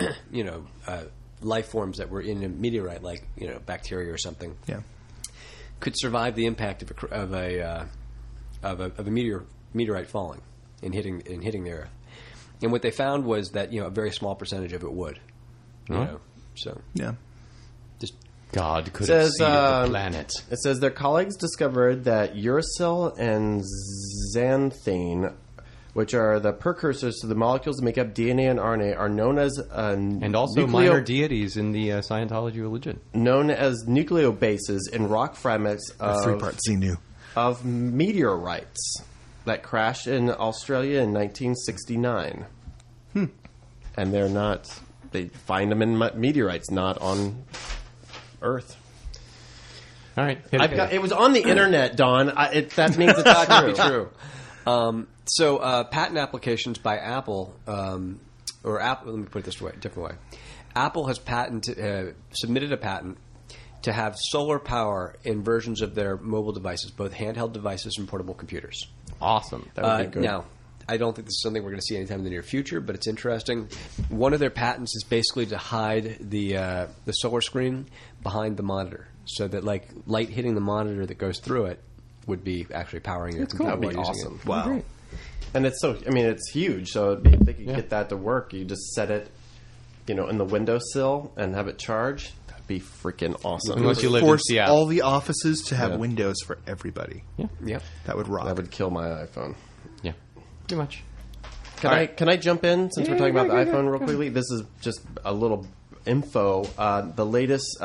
D: life forms that were in a meteorite, like bacteria or something,
B: Yeah.
D: could survive the impact of a meteorite falling and hitting the Earth. And what they found was that a very small percentage of it would. So
B: Yeah.
D: just
C: God could
A: Says,
C: have seeded the planet.
A: It says their colleagues discovered that uracil and xanthine, which are the precursors to the molecules that make up DNA and RNA, are known as
C: And also minor deities in the Scientology religion.
A: known as nucleobases in rock fragments
B: Three-part Xenu.
A: of meteorites that crashed in Australia in 1969. And they're not. They find them in meteorites, not on Earth.
C: All right.
A: It was on the internet, Don. That means it's not true.
D: So patent applications by Apple, or Apple. Let me put it this way, different way. Apple has submitted a patent to have solar power in versions of their mobile devices, both handheld devices and portable computers.
C: Awesome.
A: That would be good.
D: Now, I don't think this is something we're going to see anytime in the near future, but it's interesting. One of their patents is basically to hide the solar screen behind the monitor, so that light hitting the monitor that goes through it would be actually powering your computer.
A: That would be
D: while using
A: awesome.
D: it.
B: Wow.
A: And it's it's huge. So if they could get that to work, you just set it, in the windowsill and have it charge. That'd be freaking awesome.
C: Unless you lived in
B: Force
C: Seattle.
B: all the offices to have
A: Yeah.
B: windows for everybody.
D: Yep.
B: That would rock.
A: That would kill my iPhone.
C: Yeah. Pretty much.
A: Can I jump in since we're talking about the iPhone real quickly? This is just a little info. The latest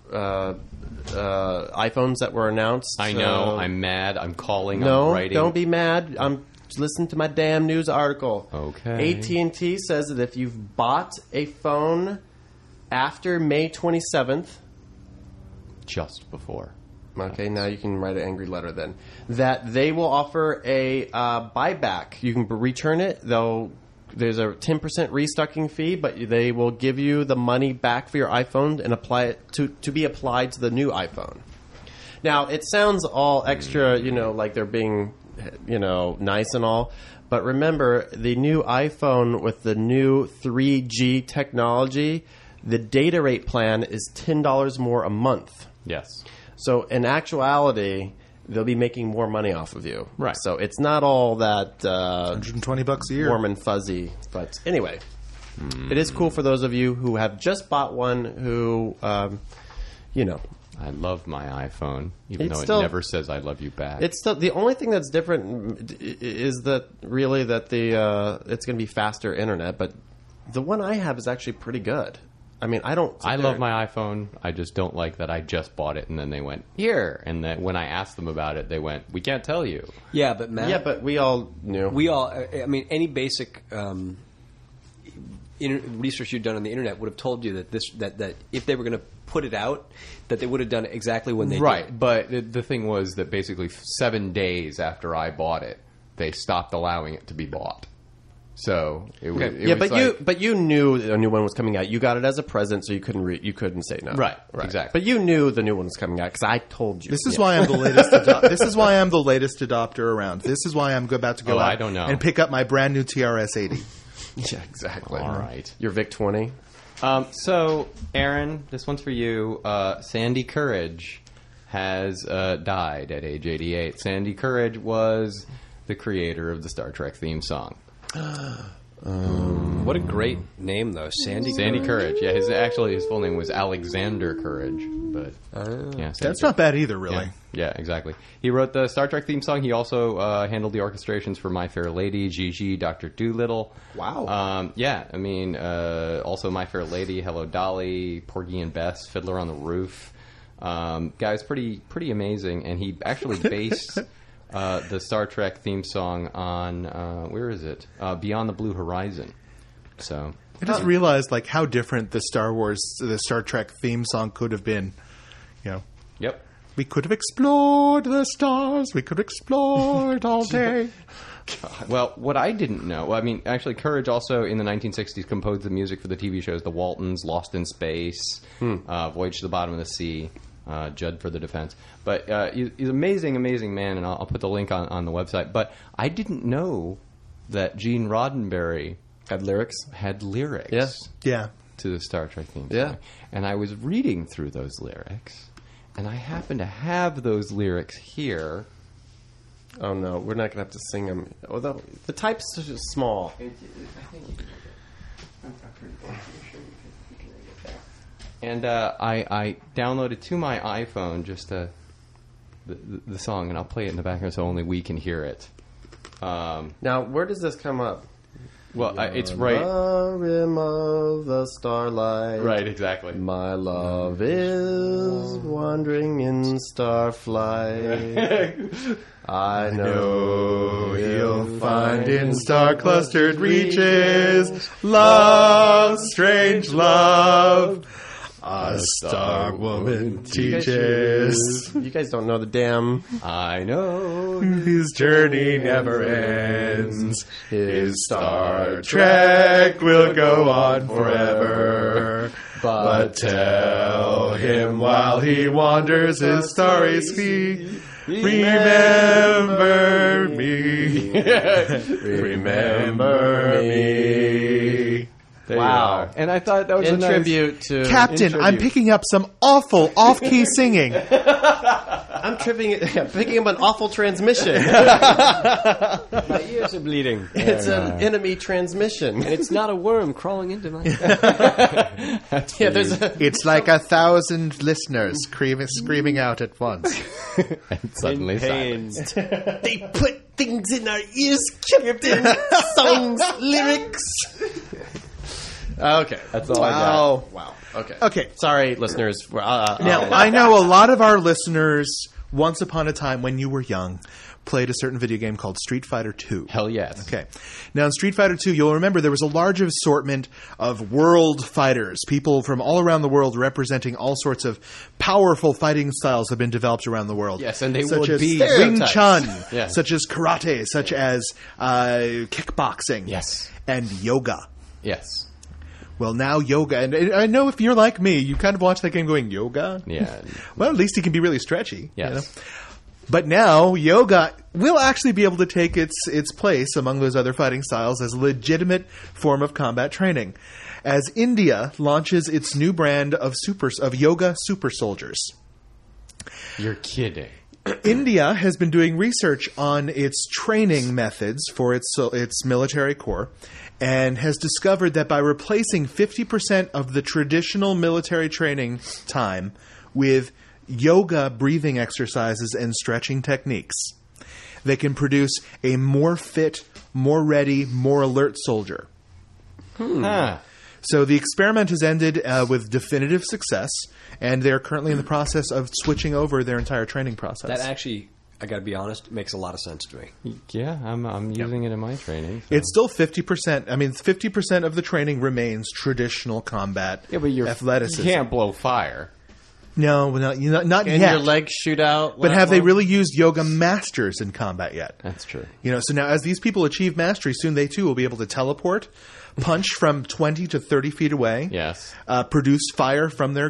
A: iPhones that were announced.
C: I know. I'm mad. I'm calling.
A: No,
C: I'm writing.
A: don't be mad. Listen to my damn news article.
C: Okay.
A: AT&T says that if you've bought a phone after May 27th,
C: Just before.
A: okay, now you can write an angry letter then, that they will offer a buyback. You can return it, though there's a 10% restocking fee, but they will give you the money back for your iPhone and apply it to be applied to the new iPhone. Now, it sounds all extra, like they're being, nice and all. But remember, the new iPhone with the new 3G technology, the data rate plan is $10 more a month.
C: Yes.
A: So in actuality, they'll be making more money off of you.
C: Right.
A: So it's not all that
B: $120 a year.
A: warm and fuzzy. But anyway, it is cool for those of you who have just bought one who,
C: I love my iPhone, even
A: It's
C: though
A: still-
C: it never says I love you back.
A: It's the only thing that's different is that really that the it's going to be faster internet, but the one I have is actually pretty good. I mean, I don't.
C: I love my iPhone. I just don't like that I just bought it and then they went, here. And then when I asked them about it, they went, we can't tell you.
D: Yeah, but Matt,
A: Yeah, but we all knew.
D: any basic research you'd done on the internet would have told you that if they were going to put it out, that they would have done it exactly when they
C: Right.
D: did.
C: But the thing was that basically 7 days after I bought it, they stopped allowing it to be bought. So it was,
A: Yeah, but you knew a new one was coming out. You got it as a present, so you couldn't say no.
C: Right, exactly.
A: But you knew the new one was coming out because I told you.
B: This is why I'm the latest. This is why I'm the latest adopter around. This is why I'm about to go
C: Oh,
B: out
C: I don't know.
B: and pick up my brand new TRS-80.
A: Yeah, exactly.
C: All right.
A: Your VIC 20.
C: So, Aaron, this one's for you. Sandy Courage has died at age 88. Sandy Courage was the creator of the Star Trek theme song.
D: What a great name, though, Sandy
C: Courage. Yeah, his full name was Alexander Courage, but yeah,
B: That's not bad either, really.
C: Yeah, exactly. He wrote the Star Trek theme song. He also handled the orchestrations for My Fair Lady, Gigi, Dr. Dolittle.
A: Wow.
C: Yeah, I mean, also My Fair Lady, Hello Dolly, Porgy and Bess, Fiddler on the Roof. Guy's pretty amazing, and he actually based the Star Trek theme song on where is it? Beyond the Blue Horizon. So
B: I just realized like how different the Star Trek theme song could have been. You know,
C: yep.
B: we could have explored the stars. We could have explored all day.
C: Well, what I didn't know, I mean, actually, Courage also in the 1960s composed the music for the TV shows The Waltons, Lost in Space, Voyage to the Bottom of the Sea, Judd for the Defense. But he's an amazing, amazing man, and I'll put the link on the website. But I didn't know that Gene Roddenberry
A: Had lyrics?
C: had lyrics
B: Yeah.
C: to the Star Trek theme
A: Yeah.
C: song. And I was reading through those lyrics, and I happen to have those lyrics here.
A: Oh, no. We're not going to have to sing them. Although the type's just small.
C: And I downloaded to my iPhone just the song, and I'll play it in the background so only we can hear it.
A: Now, where does this come up?
C: Well, it's right.
A: The rim of the starlight.
C: Right, exactly.
A: My love is wandering in starflight. I know
B: You'll find in star-clustered reaches love, strange love. A star woman teaches.
A: You guys don't know the damn.
C: I know.
B: His journey never ends. His Star Trek will go on forever. But tell him while he wanders his starry sea, remember me. Remember me.
C: There you
A: Wow.
C: are. And I thought that was a
A: In
C: nice
A: tribute to...
B: Captain, I'm picking up some awful off-key singing.
A: I'm picking up an awful transmission.
D: My ears are bleeding.
A: It's an enemy transmission.
D: And it's not a worm crawling into my...
A: Yeah, there's a...
B: It's like 1,000 listeners screaming out at once.
C: And suddenly silence.
A: They put things in our ears, Captain. Songs, lyrics. Okay.
C: That's all I got.
A: Wow. Okay.
B: Okay.
A: Sorry, listeners.
B: Now, I know a lot of our listeners, once upon a time when you were young, played a certain video game called Street Fighter II.
C: Hell yes.
B: Okay. Now, in Street Fighter II, you'll remember there was a large assortment of world fighters. People from all around the world representing all sorts of powerful fighting styles have been developed around the world.
C: Yes, and they
B: such
C: would
B: as
C: be
B: Wing
C: stereotypes.
B: Chun,
C: Yeah.
B: such as karate, such as kickboxing,
C: Yes.
B: and yoga.
C: Yes.
B: Well, now yoga, and I know if you're like me, you kind of watch that game going, yoga?
C: Yeah.
B: Well, at least he can be really stretchy.
C: Yes.
B: You know? But now, yoga will actually be able to take its place among those other fighting styles as a legitimate form of combat training, as India launches its new brand of yoga super soldiers.
C: You're kidding.
B: India has been doing research on its training methods for its military corps, and has discovered that by replacing 50% of the traditional military training time with yoga breathing exercises and stretching techniques, they can produce a more fit, more ready, more alert soldier.
C: Huh.
B: So the experiment has ended with definitive success, and they're currently in the process of switching over their entire training process.
D: That actually, I got to be honest, makes a lot of sense to me.
C: Yeah, I'm using it in my training. So.
B: It's still 50%. I mean, 50% of the training remains traditional combat athleticism.
C: You can't blow fire.
B: No, not
A: And
B: yet.
A: your legs shoot out.
B: But have they really used yoga masters in combat yet?
C: That's true.
B: You know, so now as these people achieve mastery, soon they too will be able to teleport, punch from 20 to 30 feet away,
C: Yes.
B: produce fire from their gut,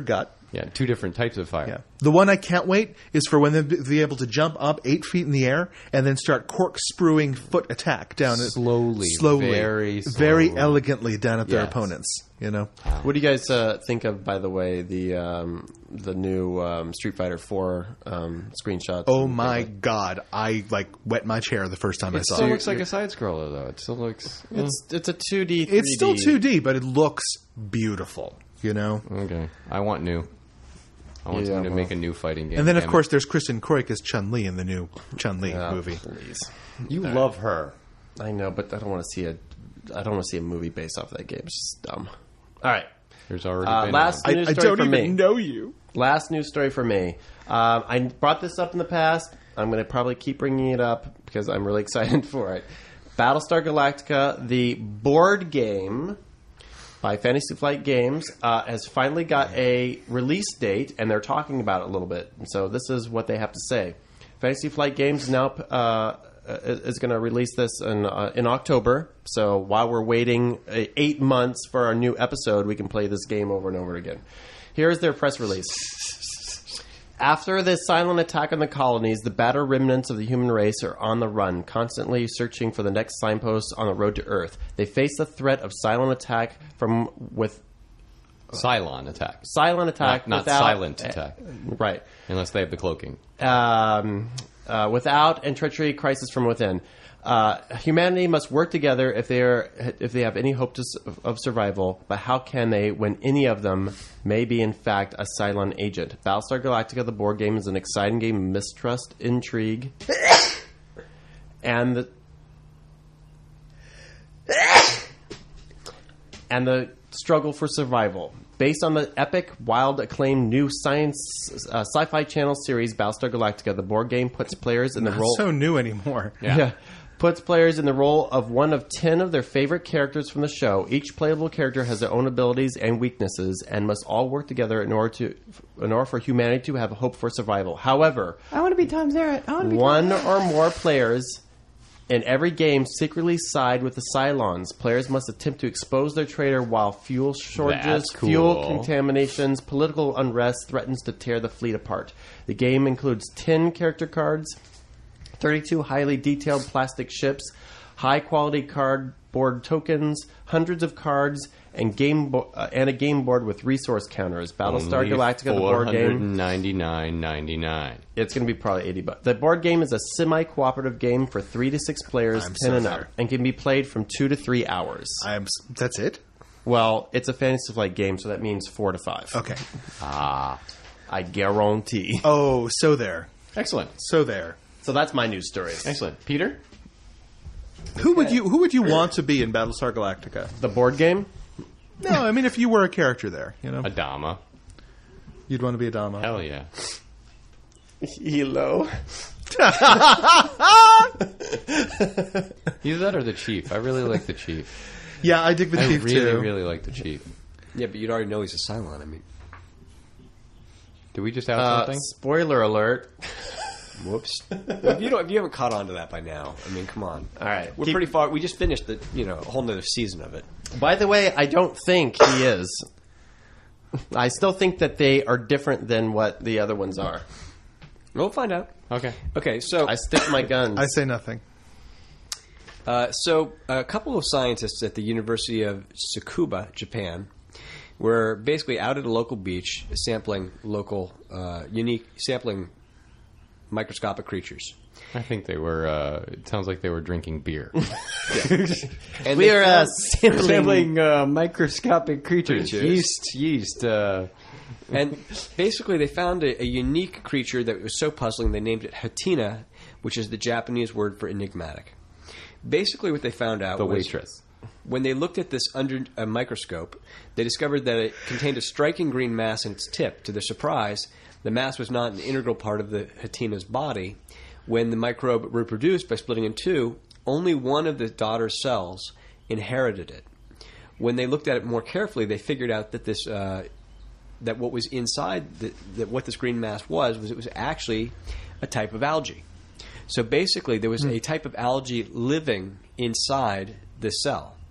C: Yeah, 2 different types of fire.
B: Yeah. The one I can't wait is for when they'll be able to jump up 8 feet in the air and then start corkscrewing foot attack down
C: Slowly,
B: very
C: slowly.
B: elegantly down at their
C: Yes.
B: opponents. You know,
A: What do you guys think of, by the way, the new Street Fighter 4 screenshots?
B: oh my god, I wet my chair the first time I
C: It
B: saw
C: still
B: it.
C: looks like a side scroller, though. It still looks.
A: It's a 2D, 3D.
B: It's still 2D, but it looks beautiful. You know.
C: Okay. I want new. I want
A: Yeah,
C: someone to
A: well.
C: make a new fighting game.
B: And then, of
C: Damn it.
B: course, there's Kristen Kreuk as Chun-Li in the new Chun-Li
A: Oh,
B: movie.
A: Please.
C: you love her.
A: I know, but I don't want to see a movie based off that game. It's just dumb. All right.
C: There's already been
A: Last
C: one.
A: news
B: I
A: story
B: don't
A: for
B: even
A: me.
B: know you.
A: Last news story for me. I brought this up in the past. I'm going to probably keep bringing it up because I'm really excited for it. Battlestar Galactica, the board game by Fantasy Flight Games, has finally got a release date, and they're talking about it a little bit. So this is what they have to say. Fantasy Flight Games now is going to release this in October. So while we're waiting 8 months for our new episode, we can play this game over and over again. Here's their press release. After the silent attack on the colonies, the battered remnants of the human race are on the run, constantly searching for the next signpost on the road to Earth. They face the threat of silent attack
C: Cylon attack.
A: silent attack
C: Not
A: without,
C: silent attack.
A: right.
C: Unless they have the cloaking.
A: Without and treachery, crisis from within. Humanity must work together if they have any hope of survival. But how can they when any of them may be in fact a Cylon agent? Battlestar Galactica, the board game, is an exciting game of mistrust, intrigue, and the struggle for survival. Based on the epic, wild, acclaimed new sci-fi channel series Battlestar Galactica, the board game puts players in the
B: Not
A: role.
B: so new anymore.
A: Yeah. Puts players in the role of one of 10 of their favorite characters from the show. Each playable character has their own abilities and weaknesses and must all work together in order for humanity to have hope for survival. However,
C: I want to be Tom Zarrett.
A: one or more players in every game secretly side with the Cylons. Players must attempt to expose their traitor while fuel shortages,
C: That's cool.
A: fuel contaminations, political unrest threatens to tear the fleet apart. The game includes 10 character cards, 32 highly detailed plastic ships, high-quality cardboard tokens, hundreds of cards, and a game board with resource counters. Battlestar Galactica, the board game.
C: $499.99.
A: It's going to be probably $80. The board game is a semi-cooperative game for 3 to 6 players,
B: I'm
A: 10
B: so
A: and
B: there.
A: up, and can be played from 2 to 3 hours.
B: That's it?
A: Well, it's a Fantasy Flight game, so that means 4 to 5.
B: Okay.
A: I guarantee.
B: Oh, so there.
C: Excellent.
B: So there.
A: So that's my news story.
C: Excellent. Peter?
B: Who would you want to be in Battlestar Galactica?
A: The board game?
B: No, I mean if you were a character there, you know,
C: Adama.
B: you'd want to be Adama.
C: Hell yeah.
A: Hilo.
C: Either that or the Chief. I really like the Chief.
B: Yeah, I dig the
C: I
B: Chief
C: really,
B: too.
C: really like the Chief.
D: Yeah, but you'd already know he's a Cylon. I mean,
C: Did we just have something?
A: Spoiler alert.
D: whoops. if you haven't caught on to that by now, I mean, come on.
A: All right.
D: We're pretty far. We just finished the a whole nother season of it.
A: By the way, I don't think he is. I still think that they are different than what the other ones are.
D: We'll find out.
C: Okay.
D: Okay, so
A: I stick to my guns.
B: I say nothing.
D: So a couple of scientists at the University of Tsukuba, Japan, were basically out at a local beach sampling sampling microscopic creatures.
C: I think they were, it sounds like they were drinking beer.
D: And
A: we
D: they
A: are
D: found-
A: sampling.
C: microscopic creatures. Yeast.
D: And basically, they found a unique creature that was so puzzling, they named it Hatina, which is the Japanese word for enigmatic. Basically, what they found out
C: The
D: was
C: waitress.
D: when they looked at this under a microscope, they discovered that it contained a striking green mass in its tip. To their surprise, the mass was not an integral part of the Hatina's body. When the microbe reproduced by splitting in two, only one of the daughter cells inherited it. When they looked at it more carefully, they figured out that this that what was inside that what this green mass was it was actually a type of algae. So basically, there was a type of algae living inside the cell.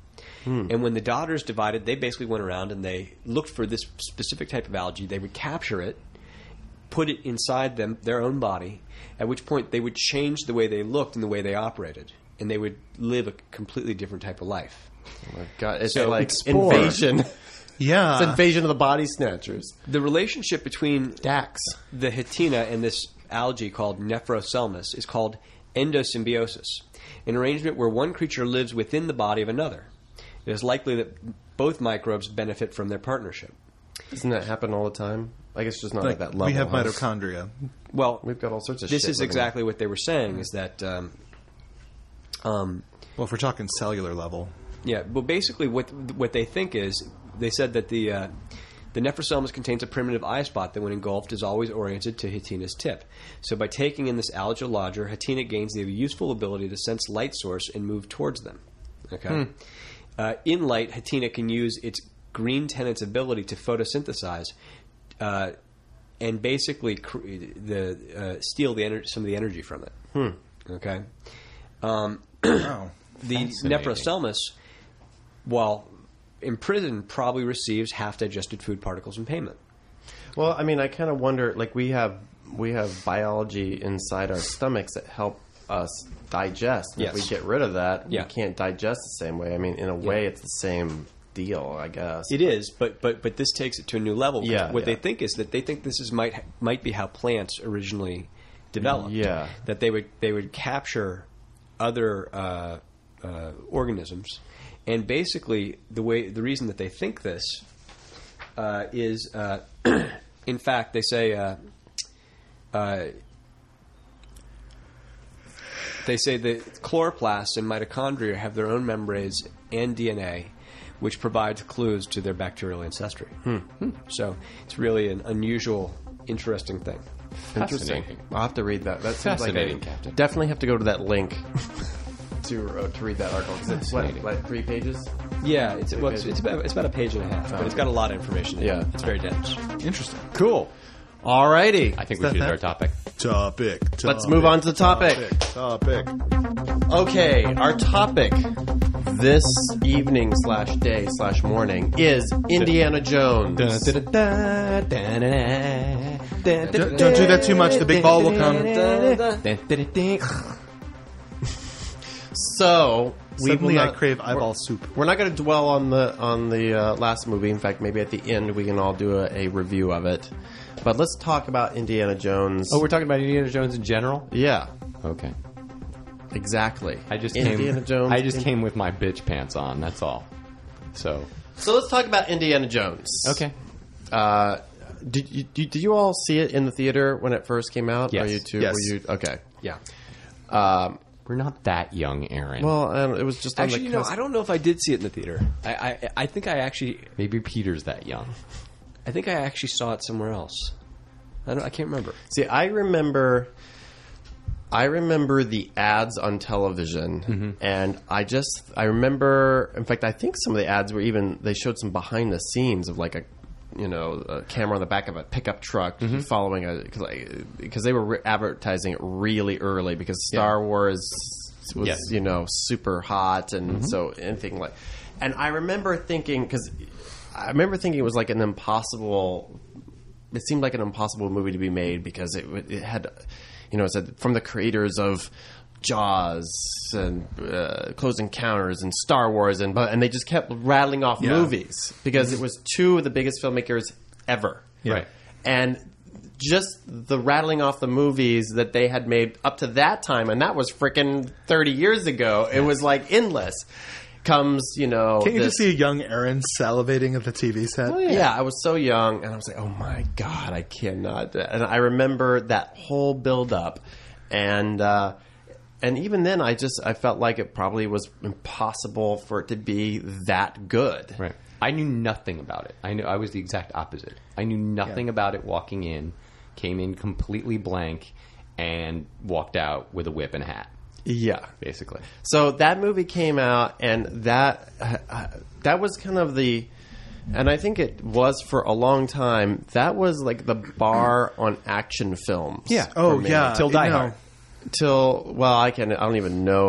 D: And when the daughters divided, they basically went around and they looked for this specific type of algae. They would capture it, put it inside their own body, at which point they would change the way they looked and the way they operated. And they would live a completely different type of life.
A: Oh my God, it's
D: So
A: like
D: explore.
A: invasion.
B: Yeah.
A: It's invasion of the body snatchers.
D: The relationship between
A: Dax.
D: the Hitina and this algae called Nephroselmis is called endosymbiosis, an arrangement where one creature lives within the body of another. It is likely that both microbes benefit from their partnership.
A: Doesn't that happen all the time? I guess just not
B: Like,
A: at that level.
B: we have
A: huh?
B: mitochondria.
D: Well,
A: We've got all sorts of
D: this
A: shit
D: is
A: living
D: exactly what they were saying, is that
B: Well, if we're talking cellular level.
D: yeah, well, basically what they think is, they said that the Nephroselmis contains a primitive eye spot that, when engulfed, is always oriented to Hitina's tip. So by taking in this alga lodger, Hitina gains the useful ability to sense light source and move towards them. Okay. In light, Hitina can use its green tenant's ability to photosynthesize and basically steal some of the energy from it. Okay.
B: Wow.
D: The Nephroselmis, while imprisoned, probably receives half-digested food particles in payment.
A: Well, I mean, I kind of wonder. Like, we have biology inside our stomachs that help us digest. And
D: Yes.
A: If we get rid of that,
D: Yeah.
A: we can't digest the same way. I mean, in a way, it's the same deal, I guess.
D: It is, but this takes it to a new level.
A: Yeah,
D: What
A: yeah.
D: they think is that they think this is might be how plants originally developed.
A: Yeah.
D: That they would capture other organisms, and basically the reason that they think this is, in fact, they say that chloroplasts and mitochondria have their own membranes and DNA, which provides clues to their bacterial ancestry. So it's really an unusual, interesting thing.
A: Interesting.
C: Fascinating.
A: I'll have to read that. That seems like
C: Fascinating, Captain.
A: definitely have to go to that link to read that article. 'Cause it's
C: Fascinating.
A: what 3 pages?
D: Yeah, it's about a page and a half, but it's got a lot of information in
A: Yeah.
D: it. It's very dense.
B: Interesting.
A: Cool. Alrighty.
C: I think we should do our topic.
B: Topic.
A: Let's move on to the topic.
B: Topic.
A: Okay, our topic this evening /day /morning is Indiana Jones.
B: Don't do that too much. The big ball will come.
A: So we will
B: Suddenly, I
A: not,
B: crave eyeball soup.
A: we're not going to dwell on the last movie. In fact, maybe at the end we can all do a review of it. But let's talk about Indiana Jones.
C: Oh, we're talking about Indiana Jones in general?
A: Yeah,
C: Okay.
A: exactly.
C: I just
A: Indiana Jones.
C: I just came with my bitch pants on, that's all. So,
A: let's talk about Indiana Jones.
C: okay.
A: Did you all see it in the theater when it first came out?
C: Yes.
A: Are you two?
B: Yes.
A: Were you okay?
D: Yeah.
C: We're not that young, Aaron.
A: Well, it was just
D: Actually,
A: on the
D: I don't know if I did see it in the theater. I think I actually
C: Maybe Peter's that young.
D: saw it somewhere else. I can't remember.
A: See, I remember the ads on television, and I remember. In fact, I think some of the ads were they showed some behind the scenes of like a camera on the back of a pickup truck following because they were advertising it really early because Star Wars was
C: Yes.
A: super hot and so anything like. And I remember thinking it was like an impossible. It seemed like an impossible movie to be made because it had, it said from the creators of Jaws and Close Encounters and Star Wars and they just kept rattling off movies because it was two of the biggest filmmakers ever.
B: Yeah.
C: Right.
A: And just the rattling off the movies that they had made up to that time, and that was freaking 30 years ago. It was like endless. Comes,
B: Can't you just see a young Aaron salivating at the TV set?
A: Yeah, I was so young, and I was like, "Oh my god, I cannot!" And I remember that whole build-up, and even then, I felt like it probably was impossible for it to be that good.
C: Right. I knew nothing about it. I was the exact opposite. I knew nothing about it walking in, came in completely blank, and walked out with a whip and a hat,
A: Yeah.
C: basically.
A: So that movie came out, and that was kind of and I think it was for a long time. That was like the bar on action films.
B: Oh,
A: for me.
B: yeah.
C: Till Die Hard.
A: I don't even know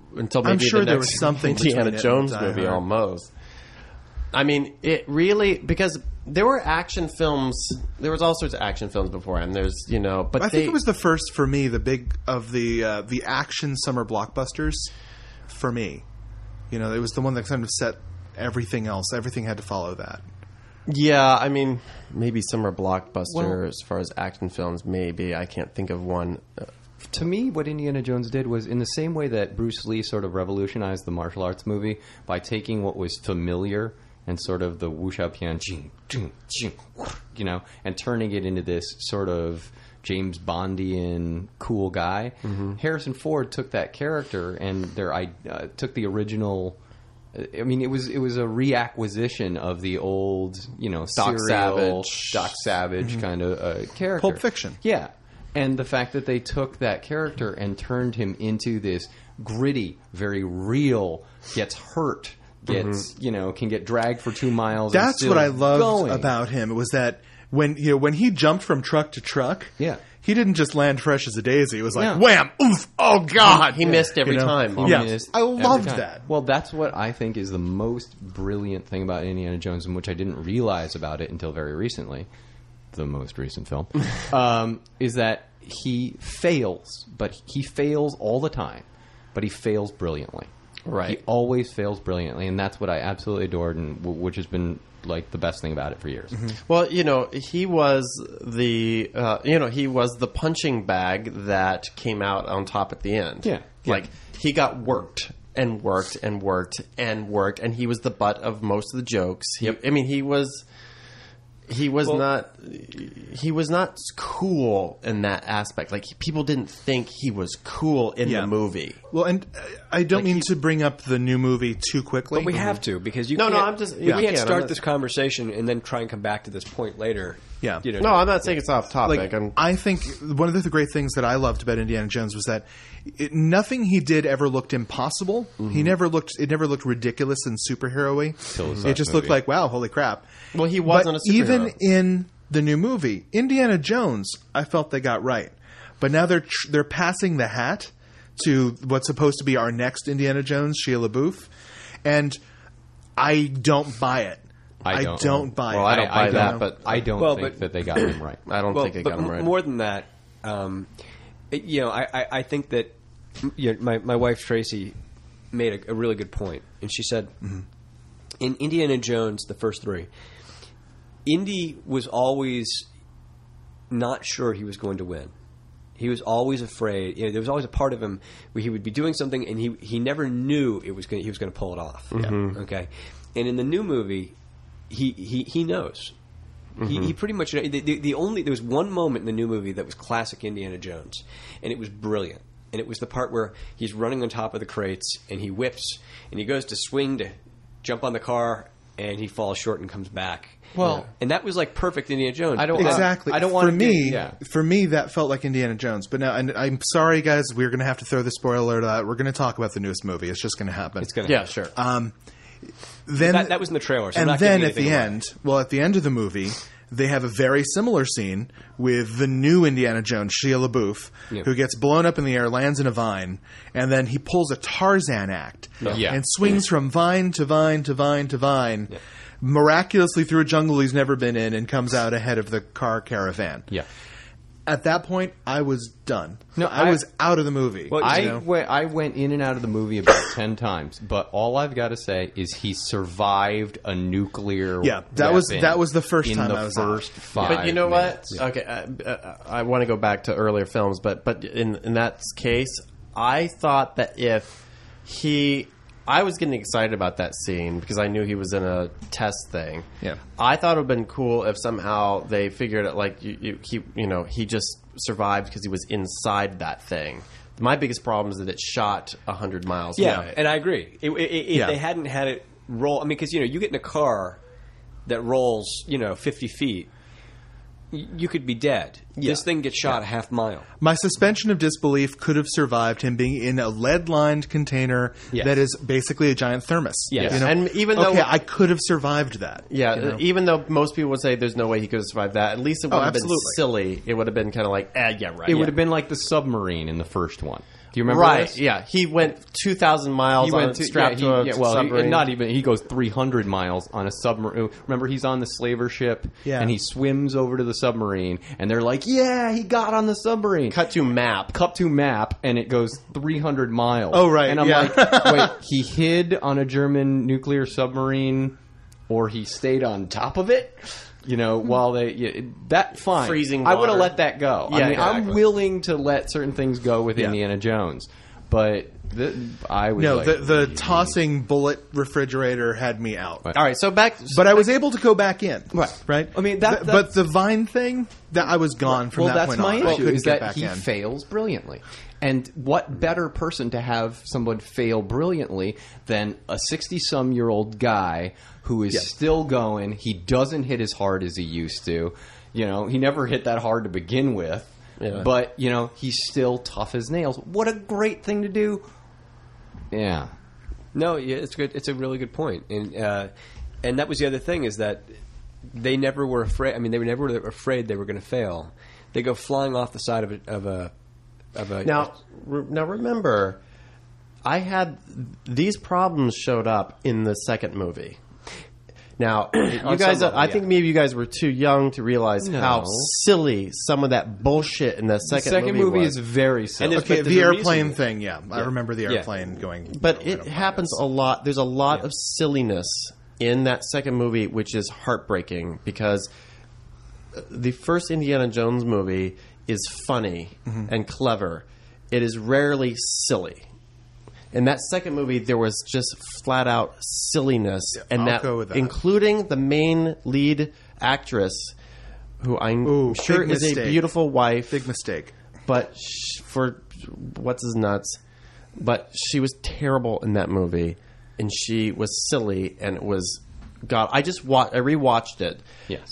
A: until maybe
B: I'm sure
A: the
B: there
A: next
B: was something
A: Indiana
B: between it
A: Jones
B: and Die
A: movie
B: Hard.
A: almost. I mean, it really, because there were action films. There was all sorts of action films beforehand. There's, but
B: I think it was the first for me, the big of the action summer blockbusters for me. It was the one that kind of set everything else. Everything had to follow that.
A: Yeah, I mean, maybe summer blockbuster as far as action films. Maybe I can't think of one.
C: To me, what Indiana Jones did was in the same way that Bruce Lee sort of revolutionized the martial arts movie by taking what was familiar and sort of the wuxia pian, and turning it into this sort of James Bondian cool guy. Mm-hmm. Harrison Ford took that character and took the original. I mean, it was a reacquisition of the old,
A: Doc
C: serial,
A: Savage.
C: Doc Savage kind of character.
B: Pulp Fiction.
C: Yeah. And the fact that they took that character and turned him into this gritty, very real, gets hurt, gets, can get dragged for 2 miles.
B: That's
C: and still
B: what I loved
C: going.
B: about him. It was that when he jumped from truck to truck,
C: Yeah.
B: he didn't just land fresh as a daisy. It was like,
C: Yeah.
B: wham, oof, oh God.
A: He missed every time.
B: Yeah.
C: Missed
B: I
C: every
B: loved
C: time.
B: that.
C: Well, that's what I think is the most brilliant thing about Indiana Jones, and which I didn't realize about it until very recently, the most recent film, is that he fails, but he fails all the time, but he fails brilliantly.
A: Right.
C: He always fails brilliantly, and that's what I absolutely adored, and which has been like the best thing about it for years.
B: Mm-hmm.
A: Well, he was he was the punching bag that came out on top at the end.
C: Yeah.
A: Like he got worked and worked and worked and worked, and he was the butt of most of the jokes. I mean, he was not cool in that aspect. Like people didn't think he was cool in the movie.
B: Well, and I don't mean to bring up the new movie too quickly.
D: But we have to, because you
A: No,
D: can't,
A: no, I'm just-
D: you
A: yeah.
D: can't
A: I'm
D: start
A: not-
D: this conversation and then try and come back to this point later.
B: Yeah.
A: No, I'm not saying it's off topic.
B: Like, I think one of the great things that I loved about Indiana Jones was that nothing he did ever looked impossible. It never looked ridiculous and superhero-y. It just looked like, wow, holy crap.
A: Well, he wasn't
B: But
A: a superhero.
B: even in the new movie, Indiana Jones, I felt they got right. But now they're passing the hat to what's supposed to be our next Indiana Jones, Shia LaBeouf, and I don't buy it. I don't buy
A: Well,
B: it.
A: I don't buy that, but
C: I don't
D: Well,
C: think
D: but-
C: that they got him right.
A: I don't think it got him right.
D: More than that, I think that my wife Tracy made a really good point, and she said, in Indiana Jones, the first three, Indy was always not sure he was going to win. He was always afraid. There was always a part of him where he would be doing something, and he never knew he was going to pull it off. Okay, and in the new movie, he knows. He pretty much there was one moment in the new movie that was classic Indiana Jones, and it was brilliant. And it was the part where he's running on top of the crates, and he whips, and he goes to swing to jump on the car, and he falls short and comes back.
C: Well-
D: and that was like perfect Indiana Jones.
C: I don't-
B: Exactly.
C: I don't want
B: for
C: to
B: me.
C: yeah.
B: For me, that felt like Indiana Jones. But now, and I'm sorry, guys, we're going to have to throw the spoiler alert out. We're going to talk about the newest movie. It's just going to happen.
D: It's gonna
A: Yeah, sure.
B: Then
D: that was in the trailer. So I'm
B: and
D: not
B: then
D: giving
B: at the
D: anything away.
B: at the end of the movie, they have a very similar scene with the new Indiana Jones, Shia LaBeouf,
D: Yeah.
B: who gets blown up in the air, lands in a vine, and then he pulls a Tarzan act
C: Yeah.
B: and swings from vine to vine to vine to vine, miraculously through a jungle he's never been in, and comes out ahead of the car caravan.
C: Yeah.
B: At that point, I was done.
C: No,
B: I was out of the movie.
D: Well,
C: I went in and out of the movie about 10 times, but all I've got to say is he survived a nuclear
B: Yeah, that was
C: weapon
B: the first
C: in
B: time
C: the
B: I was out.
C: first 5
A: But you know
C: minutes.
A: what? Okay, I want to go back to earlier films, but in that case, I thought that if I was getting excited about that scene because I knew he was in a test thing.
B: Yeah.
A: I thought it would have been cool if somehow they figured it like he just survived because he was inside that thing. My biggest problem is that it shot 100 miles away.
D: And I agree. If they hadn't had it roll, I mean, because you get in a car that rolls 50 feet, you could be dead. This thing gets shot a half mile.
B: My suspension of disbelief could have survived him being in a lead-lined container
D: Yes.
B: that is basically a giant thermos.
D: Yes.
B: You know?
A: And even though-
B: I could have survived that.
A: Yeah,
B: you know?
A: even though most people would say there's no way he could have survived that, at least it would have been
B: absolutely.
A: silly. It would have been kind of like, yeah, right.
C: It would have been like the submarine in the first one. Do you remember
A: Right,
C: this?
A: yeah. He went 2,000 miles strapped to a submarine.
C: Not even. He goes 300 miles on a submarine. Remember, he's on the slaver ship,
B: Yeah.
C: and he swims over to the submarine, and they're like, "Yeah, he got on the submarine."
A: Cut to map.
C: And it goes 300 miles.
B: Oh, right,
C: And I'm
B: yeah.
C: like, wait, he hid on a German nuclear submarine, or he stayed on top of it? You know, while that fine.
A: Freezing
C: I would have
A: water.
C: let that go.
A: Yeah,
C: I mean,
A: exactly.
C: I'm willing to let certain things go with
B: Yeah.
C: Indiana Jones, but I was
B: No,
C: like,
B: the tossing bullet refrigerator had me out.
C: Right.
A: All right, so back.
B: But I was able to go back in. Right.
C: I mean,
B: but the Vine thing, that I was gone from
C: well,
B: that
C: that's
B: point
C: my
B: on. I
C: issue
B: couldn't
C: is
B: get
C: that
B: back
C: he
B: in.
C: fails brilliantly. And what better person to have someone fail brilliantly than a 60-some-year-old guy who is still going. He doesn't hit as hard as he used to. You know, he never hit that hard to begin with.
A: Yeah.
C: But, you know, he's still tough as nails. What a great thing to do. Yeah.
D: No, yeah, it's good. It's a really good point, and that was the other thing is that they never were afraid. I mean, they were never afraid they were going to fail. They go flying off the side of a.
A: Now remember, I had these problems showed up in the second movie. Now, you guys,
D: level,
A: I
D: yeah.
A: think maybe you guys were too young to realize how silly some of that bullshit in the
C: The
A: second
C: second movie
A: was.
C: is very silly.
D: And
B: Okay,
D: But
B: the
D: there's a
B: airplane
D: reason.
B: thing, yeah. I remember the airplane going.
A: But
B: I
A: it
B: don't
A: happens
B: know.
A: a lot. There's a lot of silliness in that second movie, which is heartbreaking because the first Indiana Jones movie is funny and clever. It is rarely silly. In that second movie, there was just flat out silliness, and
B: I'll go with that.
A: including the main lead actress, who I'm
B: Ooh,
A: sure
B: big
A: is a
B: mistake.
A: beautiful wife,
B: Big mistake.
A: but for what's his nuts, but she was terrible in that movie, and she was silly, and it was God. I rewatched it.
C: Yes.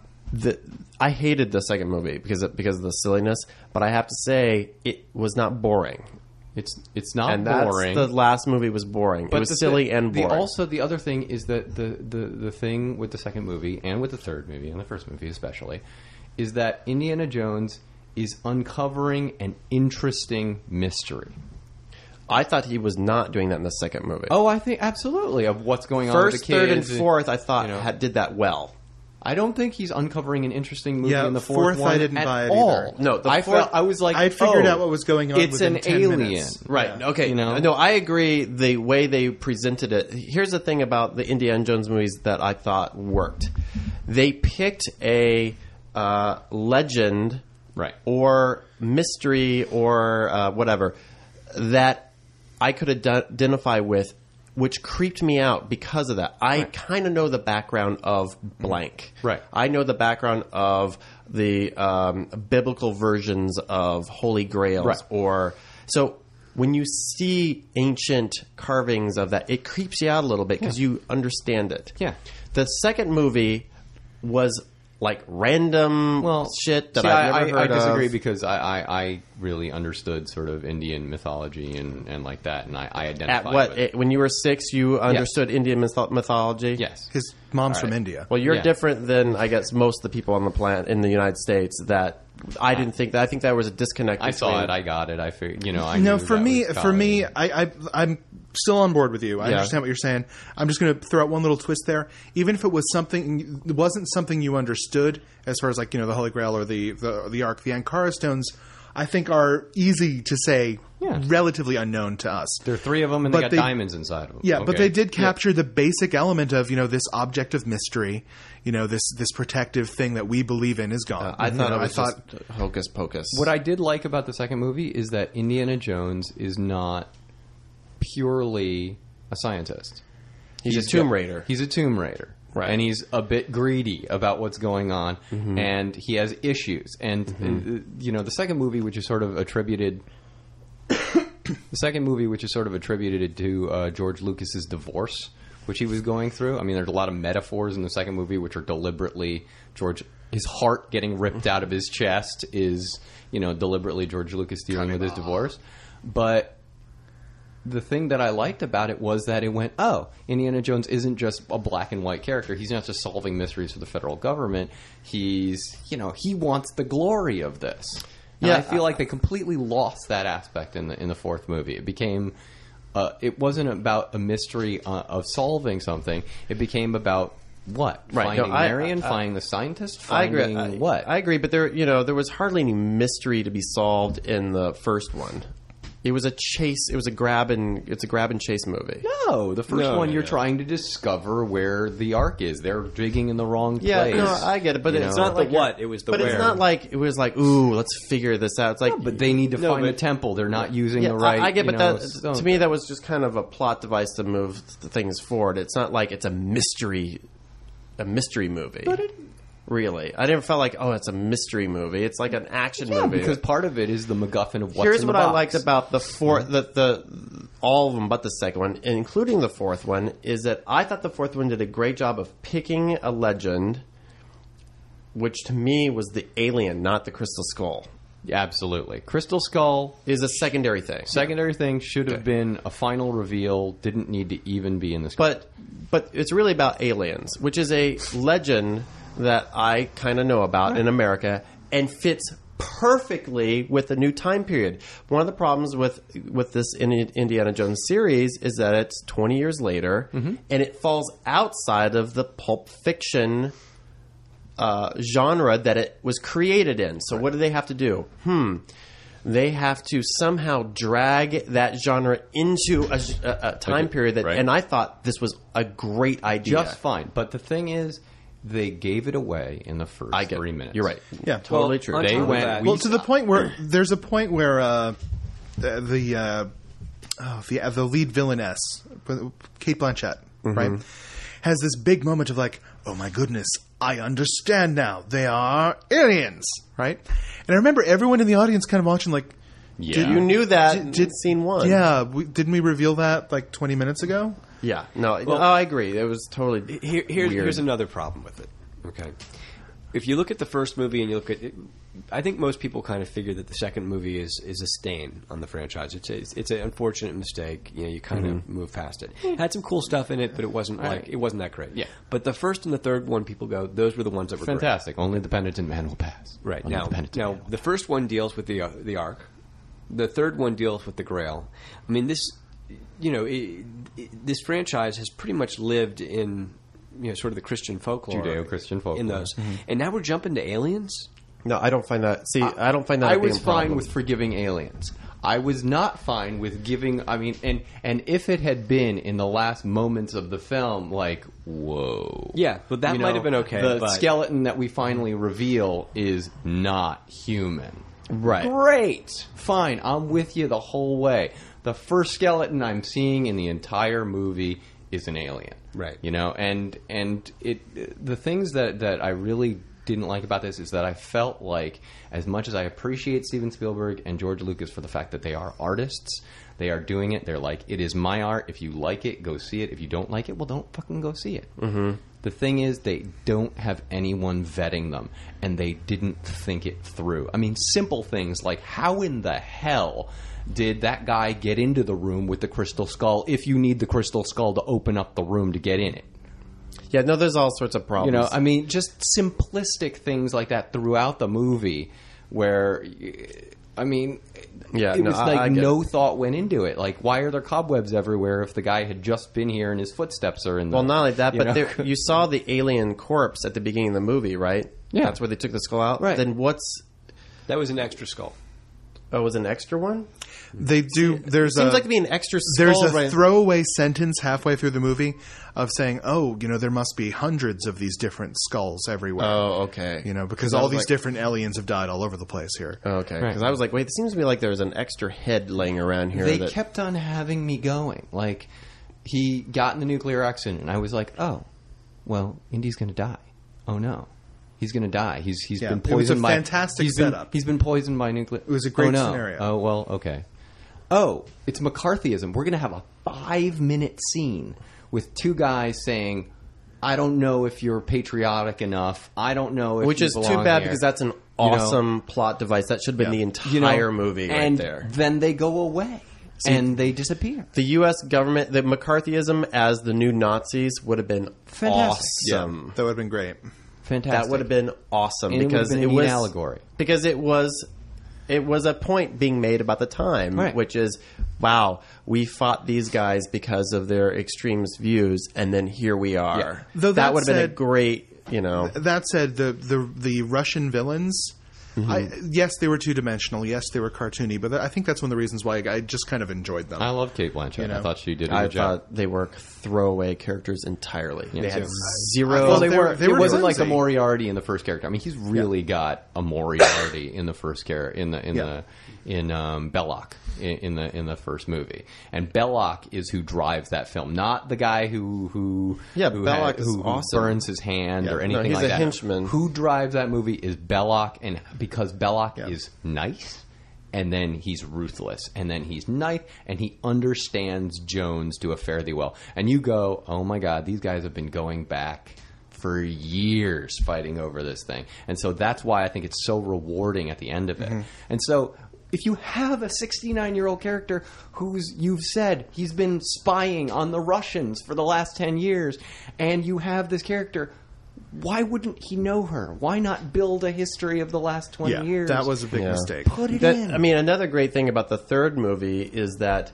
A: I hated the second movie because of the silliness, but I have to say it was not boring.
C: It's not
A: And
C: boring.
A: the last movie was boring. It was
C: the
A: silly
C: thing-
A: and boring.
C: The other thing is that the thing with the second movie and with the third movie and the first movie especially is that Indiana Jones is uncovering an interesting mystery.
A: I thought he was not doing that in the second movie.
C: Oh, I think absolutely of what's going on with
A: First,
C: the kids.
A: third, and fourth, I thought
C: you know.
A: did that well.
C: I don't think he's uncovering an interesting movie
B: Yeah,
C: in the fourth one
B: I didn't
C: at
B: buy it
C: all.
B: either.
A: No, the
C: I
A: fourth-
C: felt I was like,
B: I figured
C: oh,
B: out what was going on
C: It's
B: within
C: an
B: 10
C: alien,
B: minutes.
A: Right.
B: Yeah.
A: Okay.
C: You know?
A: No, I agree. The way they presented it. Here's the thing about the Indiana Jones movies that I thought worked. They picked a legend,
C: Right.
A: or mystery, or whatever that I could identify with, which creeped me out because of that. I kind of know the background of blank.
C: Right.
A: I know the background of the biblical versions of Holy Grails,
C: Right.
A: or so. When you see ancient carvings of that, it creeps you out a little bit because you understand it.
C: Yeah.
A: The second movie was like random shit that
C: see,
A: I've never
C: I
A: heard
C: disagree
A: of.
C: because I really understood sort of Indian mythology and like that, and I identified
A: At what
C: with it.
A: when you were 6, you understood Indian mythology.
C: Yes.
B: His mom's from India.
A: Well, you're
C: Yeah.
A: different than I guess most of the people on the planet in the United States. That I didn't think that. I think that was a disconnect.
C: I saw
A: between-
C: it. I got it. I figured, I
B: No,
C: knew
B: for
C: that
B: me,
C: was
B: for
C: coming.
B: me, I'm still on board with you. I
A: Yeah.
B: understand what you're saying. I'm just going to throw out one little twist there. Even if it was something, it wasn't something you understood, as far as like the Holy Grail or the Ark, the Ankara stones, I think are easy to say, relatively unknown to us.
C: There are 3 of them, and
B: But
C: they got
B: they-
C: diamonds inside of them.
B: Yeah, but
C: Okay.
B: they did capture the basic element of this object of mystery. This protective thing that we believe in is gone.
A: I thought it was
B: I thought
A: just hocus pocus.
C: What I did like about the second movie is that Indiana Jones is not purely a scientist.
A: he's a Tomb Raider.
C: He's a Tomb Raider.
A: Right.
C: And he's a bit greedy about what's going on, and he has issues. And the second movie, which is sort of attributed, to George Lucas's divorce, which he was going through. I mean, there's a lot of metaphors in the second movie, which are deliberately his heart getting ripped out of his chest is deliberately George Lucas dealing with his divorce, but. The thing that I liked about it was that it went, Indiana Jones isn't just a black and white character. He's not just solving mysteries for the federal government. He wants the glory of this. And
A: Yeah,
C: I feel like they completely lost that aspect in the fourth movie. It became, it wasn't about a mystery of solving something. It became about what?
A: Right.
C: Finding
A: No,
C: Marion, finding the scientist, finding what?
A: I agree, but there was hardly any mystery to be solved in the first one. It was a chase. It was a grab and chase movie.
C: No, the first
D: No,
C: one
D: no,
C: you're
D: no.
C: trying to discover where the Ark is. They're digging in the wrong
A: Yeah,
C: place.
A: no, I get it, but
C: You
A: it's
C: know?
A: not
D: Not the
A: like
D: what, it was the
A: But
D: where.
A: it's not like it was like, ooh, let's figure this out. It's like,
C: But they need to
D: No,
C: find
D: but-
C: the temple. They're not using
A: yeah,
C: the right.
A: I get, but that
C: stone.
A: to me that was just kind of a plot device to move the things forward. It's not like it's a mystery movie. Really, I never felt like, oh, it's a mystery movie. It's like an action movie.
C: because part of it is the MacGuffin of what's
A: Here's
C: in
A: what
C: the
A: I
C: box.
A: liked about the fourth, all of them, but the second one, including the fourth one, is that I thought the fourth one did a great job of picking a legend, which to me was the alien, not the Crystal Skull.
C: Absolutely. Crystal Skull,
A: Is a secondary thing.
C: secondary thing, should have been a final reveal. Didn't need to even be in the script.
A: But it's really about aliens, which is a legend that I kind of know about in America and fits perfectly with the new time period. One of the problems with this Indiana Jones series is that it's 20 years later and it falls outside of the pulp fiction genre that it was created in. So what do they have to do? They have to somehow drag that genre into a time period that,
C: Right.
A: and I thought this was a great idea.
C: Just fine. But the thing is, they gave it away in the first
A: I get
C: 3 minutes.
A: You're right.
B: Yeah.
A: Totally
D: Well,
A: true.
D: on
C: They
D: top of
C: went-
D: that-
B: Well, to the point where there's a point where the lead villainess, Kate Blanchett, right, has this big moment of like, oh my goodness, I understand now. They are aliens, right? And I remember everyone in the audience kind of watching like,
C: Yeah.
A: You knew that
B: Did-
A: scene one.
B: yeah, didn't we reveal that like 20 minutes ago?
A: Yeah. No, I agree. It was totally weird.
D: Here's another problem with it. Okay, if you look at the first movie and you look at it, I think most people kind of figure that the second movie is a stain on the franchise. It's an unfortunate mistake. You know, you kind of move past it. Had some cool stuff in it, but it wasn't that great.
C: Yeah.
D: But the first and the third one, people go, those were the ones that were
C: Fantastic. Only the penitent man will pass.
D: Right
C: Only
D: now,
C: the penitent man will
D: the first one deals with the Ark. The third one deals with the Grail. I mean, this, this franchise has pretty much lived in, sort of the Christian folklore,
C: Judeo-Christian folklore.
D: in those, and now we're jumping to aliens.
A: No, I don't find that. See, I don't find that.
C: I
A: being
C: was
A: a problem.
C: fine with forgiving aliens. I was not fine with giving. I mean, and if it had been in the last moments of the film, like, whoa,
D: Yeah, but that might have been okay,
C: The
D: but-
C: skeleton that we finally reveal is not human.
A: Right.
C: Great, fine. I'm with you the whole way. The first skeleton I'm seeing in the entire movie is an alien.
D: Right.
C: And the things that I really didn't like about this is that I felt like, as much as I appreciate Steven Spielberg and George Lucas for the fact that they are artists, they are doing it. They're like, it is my art. If you like it, go see it. If you don't like it, well, don't fucking go see it. Mm-hmm. The thing is, they don't have anyone vetting them, and they didn't think it through. I mean, simple things like, how in the hell did that guy get into the room with the crystal skull if you need the crystal skull to open up the room to get in it?
A: Yeah. No, there's all sorts of problems.
C: I mean, just simplistic things like that throughout the movie where, I mean,
A: Yeah,
C: it
A: no,
C: was
A: I
C: like
A: get
C: no thought went into it. Like, why are there cobwebs everywhere if the guy had just been here and his footsteps are in the...
A: Well, not like that,
C: you
A: but
C: know?
A: you saw the alien corpse at the beginning of the movie, right?
C: Yeah.
A: That's where they took the skull out.
C: Right.
A: Then what's?
D: That was an extra skull.
A: Oh, was an extra one?
B: They do. There's
A: Seems
B: a
A: like to be an extra skull.
B: there's a
A: right?
B: throwaway sentence halfway through the movie of saying, "Oh, there must be hundreds of these different skulls everywhere."
A: Oh, okay.
B: Because
A: I
B: all
A: was
B: these
A: like-
B: different aliens have died all over the place here.
A: Oh, okay.
C: Right.
A: Because I was like, wait, it seems to me like there's an extra head laying around here.
C: They
A: that,
C: kept on having me going. Like, he got in the nuclear accident, and I was like, oh, well, Indy's going to die. Oh, no. He's going to die. He's
B: Yeah,
C: been
B: it was a
C: poisoned by...
B: fantastic
C: he's been-
B: setup.
C: He's been poisoned by nuclear...
B: It was a great
C: oh, no.
B: scenario.
C: Oh, well, okay. Oh, it's McCarthyism. We're going to have a 5-minute scene with two guys saying, I don't know if you're patriotic enough. I don't know if
A: which
C: you
A: is too
C: belong
A: bad
C: here."
A: because that's an
C: You know?
A: awesome plot device. That should have been the entire movie right
C: and
A: there.
C: then they go away. And they disappear.
A: The U.S. government, the McCarthyism as the new Nazis would have been
C: Fantastic.
A: awesome.
B: That would have been great.
C: Fantastic.
A: That would have been awesome
C: And it would have
A: because
C: been a
A: it
C: neat
A: was
C: allegory.
A: Because it was it was a point being made about the time,
C: Right.
A: which is, wow, we fought these guys because of their extremist views, and then here we are.
D: Yeah.
B: Though
A: that
B: that
A: would have been a
B: said-
A: great,
B: That said, the Russian villains, yes, they were two-dimensional. Yes, they were cartoony. But I think that's one of the reasons why I just kind of enjoyed them.
C: I love Kate Blanchett.
B: You know,
C: I thought she did a
A: I
C: good job.
A: thought they were throwaway characters entirely.
C: Yeah,
A: they had
C: too.
A: zero.
C: Well,
B: they were
C: it wasn't like a
B: flimsy.
C: Moriarty in the first character. I mean, he's really got a Moriarty in the first character in Belloc in the first movie, and Belloc is who drives that film, not the guy who
A: Belloc is awesome.
C: burns his hand or
A: No,
C: anything
A: he's
C: like
A: a
C: that.
A: henchman.
C: Who drives that movie is Belloc, and because Belloc is nice. And then he's ruthless, and then he's nice, and he understands Jones to a fairly well. And you go, oh my God, these guys have been going back for years fighting over this thing. And so that's why I think it's so rewarding at the end of it. And so if you have a 69-year-old character who's, you've said, he's been spying on the Russians for the last 10 years, and you have this character, why wouldn't he know her? Why not build a history of the last 20 years?
B: that was a big mistake.
C: Put it in.
A: I mean, another great thing about the third movie is that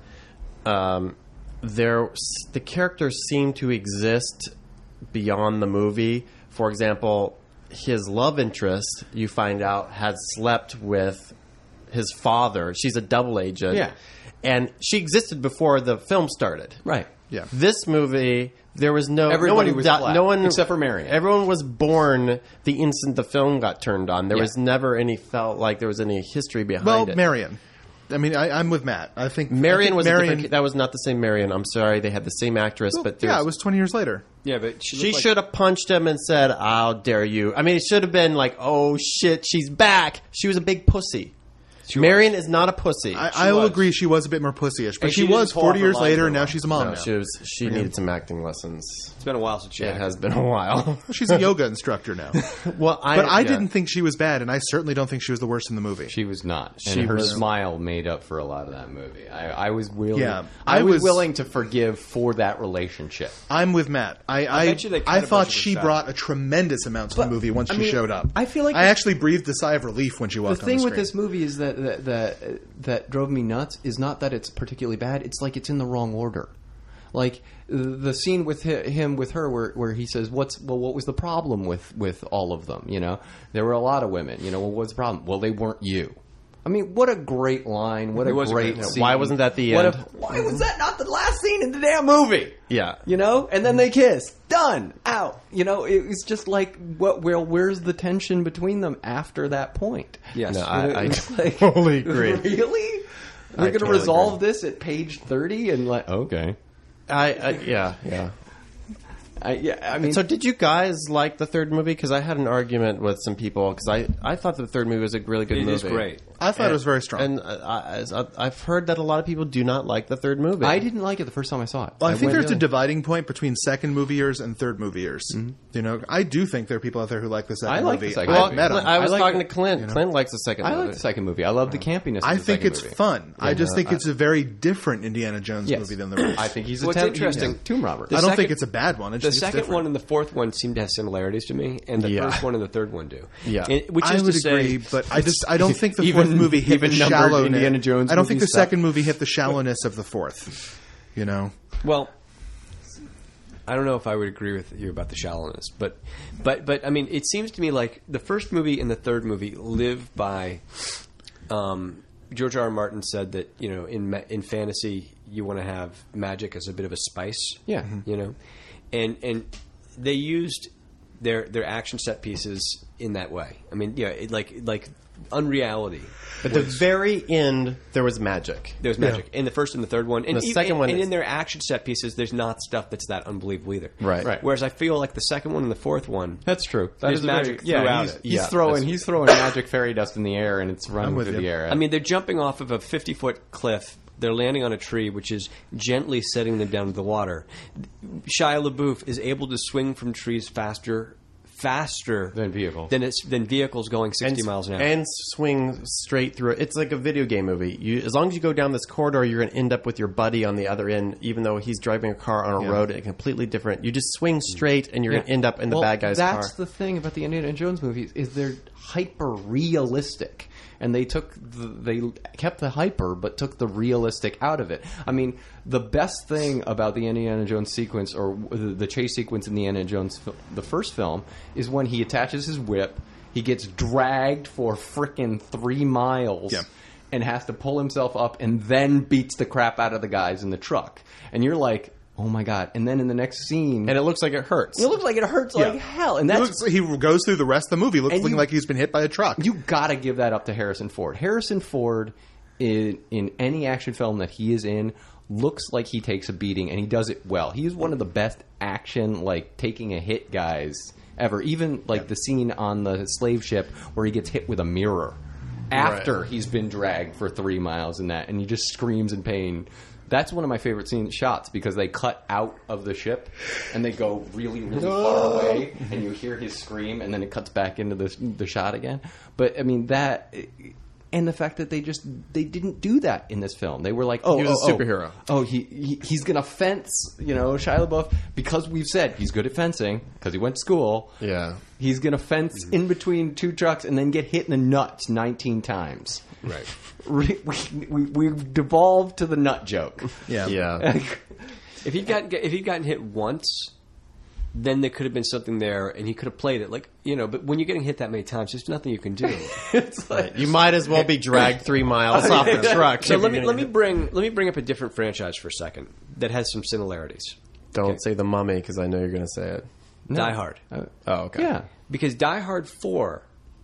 A: the characters seem to exist beyond the movie. For example, his love interest, you find out, had slept with his father. She's a double agent.
C: Yeah.
A: And she existed before the film started.
C: Right.
B: Yeah.
A: This movie, there was
C: Everybody was black,
A: no one
C: except for Marion.
A: Everyone was born the instant the film got turned on. There
C: Yeah.
A: was never felt like there was any history behind
B: Well,
A: it.
B: Marion. I mean, I'm with Matt. I think
A: Marion was
B: Marion.
A: a different, that was not the same Marion. I'm sorry, they had the same actress, but
B: Yeah, it was 20 years later.
D: Yeah, but
A: she should have punched him and said, "How dare you!" I mean, it should have been like, "Oh shit, she's back." She was a big pussy. Marion is not a pussy.
B: I will agree she was a bit more pussy-ish, but
D: And
B: she
D: she
B: was
D: didn't pull
B: 40
D: off her
B: years
D: lines
B: later,
D: very
B: and now
D: well.
B: she's a mom
A: No,
B: now.
A: she needed some acting lessons.
D: It's been a while since she
A: It
D: acted.
A: has been a while.
B: She's a yoga instructor now.
A: Well,
B: But I didn't think she was bad, and I certainly don't think she was the worst in the movie.
C: She was not.
A: She
C: And her
A: was-
C: smile made up for a lot of that movie. I was willing.
B: Yeah,
C: I was
B: was-
C: willing to forgive for that relationship.
B: I'm with Matt.
D: bet you they cut
B: I
D: a
B: thought
D: bunch of
B: she
D: her
B: brought a tremendous amount to the movie once
C: I
B: she
C: mean,
B: showed up.
C: I feel like
B: I actually breathed a sigh of relief when she
C: The
B: walked on
C: thing
B: the
C: with
B: screen.
C: this movie is that drove me nuts is not that it's particularly bad. It's like it's in the wrong order. Like the scene with him with her, where he says, what was the problem with all of them? You know, there were a lot of women. You know, well, what's the problem? Well, they weren't you. I mean, what a great line! What a
D: was a
C: great
D: great
C: scene!
A: Why wasn't that the end?
C: Why was that not the last scene in the damn movie?
A: Yeah.
C: You know, and then they kiss. Done. Out. You know, it was just like, where's the tension between them after that point?
D: Yes.
A: No, I
C: It's like,
A: totally agree.
C: Really? We're going to
A: totally
C: resolve
A: agree.
C: this at page 30 and like, okay.
A: Yeah.
C: I mean,
A: So did you guys like the third movie? Because I had an argument with some people because I thought the third movie was a really good
D: It
A: movie.
D: is great.
B: I thought it was very strong.
A: And I've heard that a lot of people do not like the third movie.
C: I didn't like it the first time I saw it.
B: Well, I think
C: went-
B: there's a dividing point between second movieers and third movieers. You know, I do think there are people out there who like the second
C: I like the
B: movie.
C: second
B: I've
C: movie.
B: met
A: Well,
B: them.
A: I was
C: I like
A: talking
C: the-
A: to Clint. Clint likes the second
C: I
A: movie.
C: like the second movie. I love the campiness.
B: I
C: of the
B: think
C: second
B: it's
C: movie.
B: fun. I just think it's a very different Indiana Jones
C: Yes.
B: movie than the rest.
C: I think he's a
D: What's interesting-
C: Tomb Robber.
B: I don't
D: second-
B: think it's a bad one. I
D: The
B: just think it's
D: second
B: different.
D: one and the fourth one seem to have similarities to me, and the
A: Yeah.
D: first one and the third one do.
A: Yeah.
D: Which
B: I
D: is
B: would
D: to say,
B: agree, but I don't think the
C: Even-
B: fourth movie hit the
C: even numbered
B: shallowness.
C: Indiana Jones
B: I don't think the
C: movie stuff.
B: second movie hit the shallowness of the fourth. You know,
D: well, I don't know if I would agree with you about the shallowness, but I mean, it seems to me like the first movie and the third movie live by. George R. R. Martin said that in fantasy you want to have magic as a bit of a spice.
C: Yeah.
D: you know, and they used their action set pieces in that way. I mean, like unreality.
A: At the very end, there was magic.
D: There's magic in the first and the third one, and
A: The second one
D: and
A: is-
D: in their action set pieces, there's not stuff that's that unbelievable either.
A: Right.
D: Whereas I feel like the second one and the fourth one,
C: That's true.
D: There's magic
C: yeah,
D: throughout
C: he's,
D: it.
C: He's
A: Yeah,
C: throwing magic fairy dust in the air, and it's running
B: with
C: through the
B: you.
C: air.
D: I mean, they're jumping off of a 50-foot cliff. They're landing on a tree, which is gently setting them down to the water. Shia LaBeouf is able to swing from trees faster faster
C: Than vehicles.
D: than vehicles going 60 miles an hour.
A: and swing straight through it. It's like a video game movie. As long as you go down this corridor, you're going to end up with your buddy on the other end, even though he's driving a car on a road completely different. You just swing straight, and you're going to end up in the bad guy's car.
C: That's the thing about the Indiana Jones movies is they're hyper realistic, and they kept the hyper but took the realistic out of it. I mean, the best thing about the Indiana Jones sequence or the chase sequence in the Indiana Jones the first film is when he attaches his whip, he gets dragged for frickin' 3 miles.
B: Yeah.
C: And has to pull himself up and then beats the crap out of the guys in the truck. And you're like, oh my God. And then in the next scene...
A: And it looks like it hurts.
C: It looks like it hurts like hell. And that's...
B: He goes through the rest of the movie looking like he's been hit by a truck.
C: You gotta give that up to Harrison Ford. Harrison Ford, in any action film that he is in, looks like he takes a beating, and he does it well. He's one of the best action, like, taking a hit guys ever. Even, like, the scene on the slave ship where he gets hit with a mirror after he's been dragged for 3 miles and he just screams in pain. That's one of my favorite shots because they cut out of the ship and they go really, really far away, and you hear his scream, and then it cuts back into the shot again. But I mean that, and the fact that they didn't do that in this film. They were like,
A: he was a superhero.
C: He's gonna fence, Shia LaBeouf, because we've said he's good at fencing because he went to school.
A: Yeah.
C: He's gonna fence in between 2 trucks and then get hit in the nuts 19 times.
D: Right.
C: We've devolved to the nut joke.
A: Yeah.
D: If he'd gotten hit once, then there could have been something there, and he could have played it But when you're getting hit that many times, there's nothing you can do.
C: It's like,
A: You might as well be dragged 3 miles off the truck.
D: So let me bring up a different franchise for a second that has some similarities.
A: Don't say The Mummy, because I know you're going to say it.
D: Die Hard.
A: Oh, okay.
C: yeah.
D: Because Die Hard 4...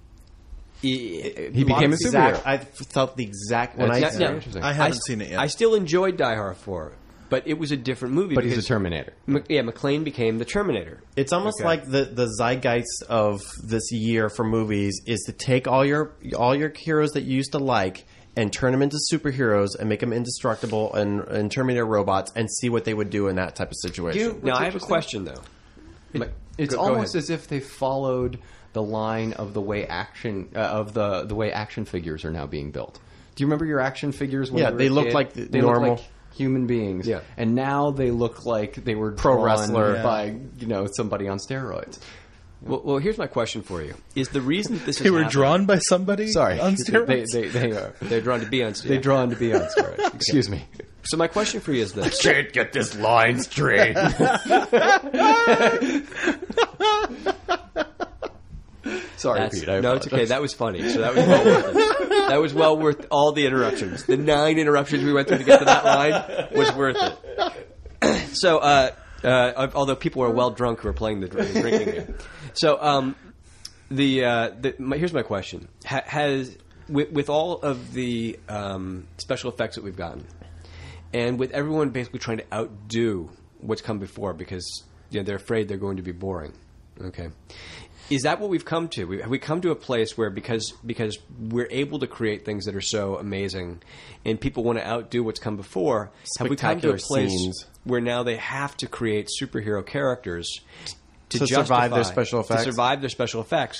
C: He became a superhero.
A: I felt the exact...
C: That's
A: When
C: very interesting.
B: I haven't seen it yet.
D: I still enjoyed Die Hard 4, but it was a different movie.
C: But he's a
D: because
C: Terminator.
D: McClane became the Terminator.
A: It's almost like the zeitgeist of this year for movies is to take all your heroes that you used to like and turn them into superheroes and make them indestructible and Terminator robots and see what they would do in that type of situation.
D: Now, I have a question, though.
C: It's
D: Go
C: almost
D: ahead.
C: as if they followed the line of the way action the way action figures are now being built. Do you remember your action figures? When
A: Yeah,
C: you were
A: they
C: a
A: looked
C: kid?
A: like
C: they
A: normal
C: looked like human beings.
D: Yeah.
C: And now they look like they were
A: Pro
C: drawn
A: wrestler.
C: by somebody on steroids.
D: Well, here's my question for you: Is the reason that this
B: They
D: is
B: were
D: happening-
B: drawn by somebody
C: Sorry,
B: on steroids?
C: they are.
D: They're drawn to be on stage.
C: They're drawn to be on steroids. Excuse me.
D: So my question for you is this:
C: Can't get this line straight. Sorry, Pete. I
D: No, it's okay.
C: apologize.
D: That was funny. So that was well worth it. That was well worth all the interruptions. The 9 interruptions we went through to get to that line was worth it. So, although people are well drunk who are playing the drinking game. So, here's my question: Has with all of the special effects that we've gotten, and with everyone basically trying to outdo what's come before because they're afraid they're going to be boring. Okay. Is that what we've come to? Have we come to a place where because we're able to create things that are so amazing and people want to outdo what's come before, have we come to a
A: Spectacular
D: place
A: scenes.
D: where now they have to create superhero characters to
A: survive their
D: justify-
A: special effects?
D: To survive their special effects.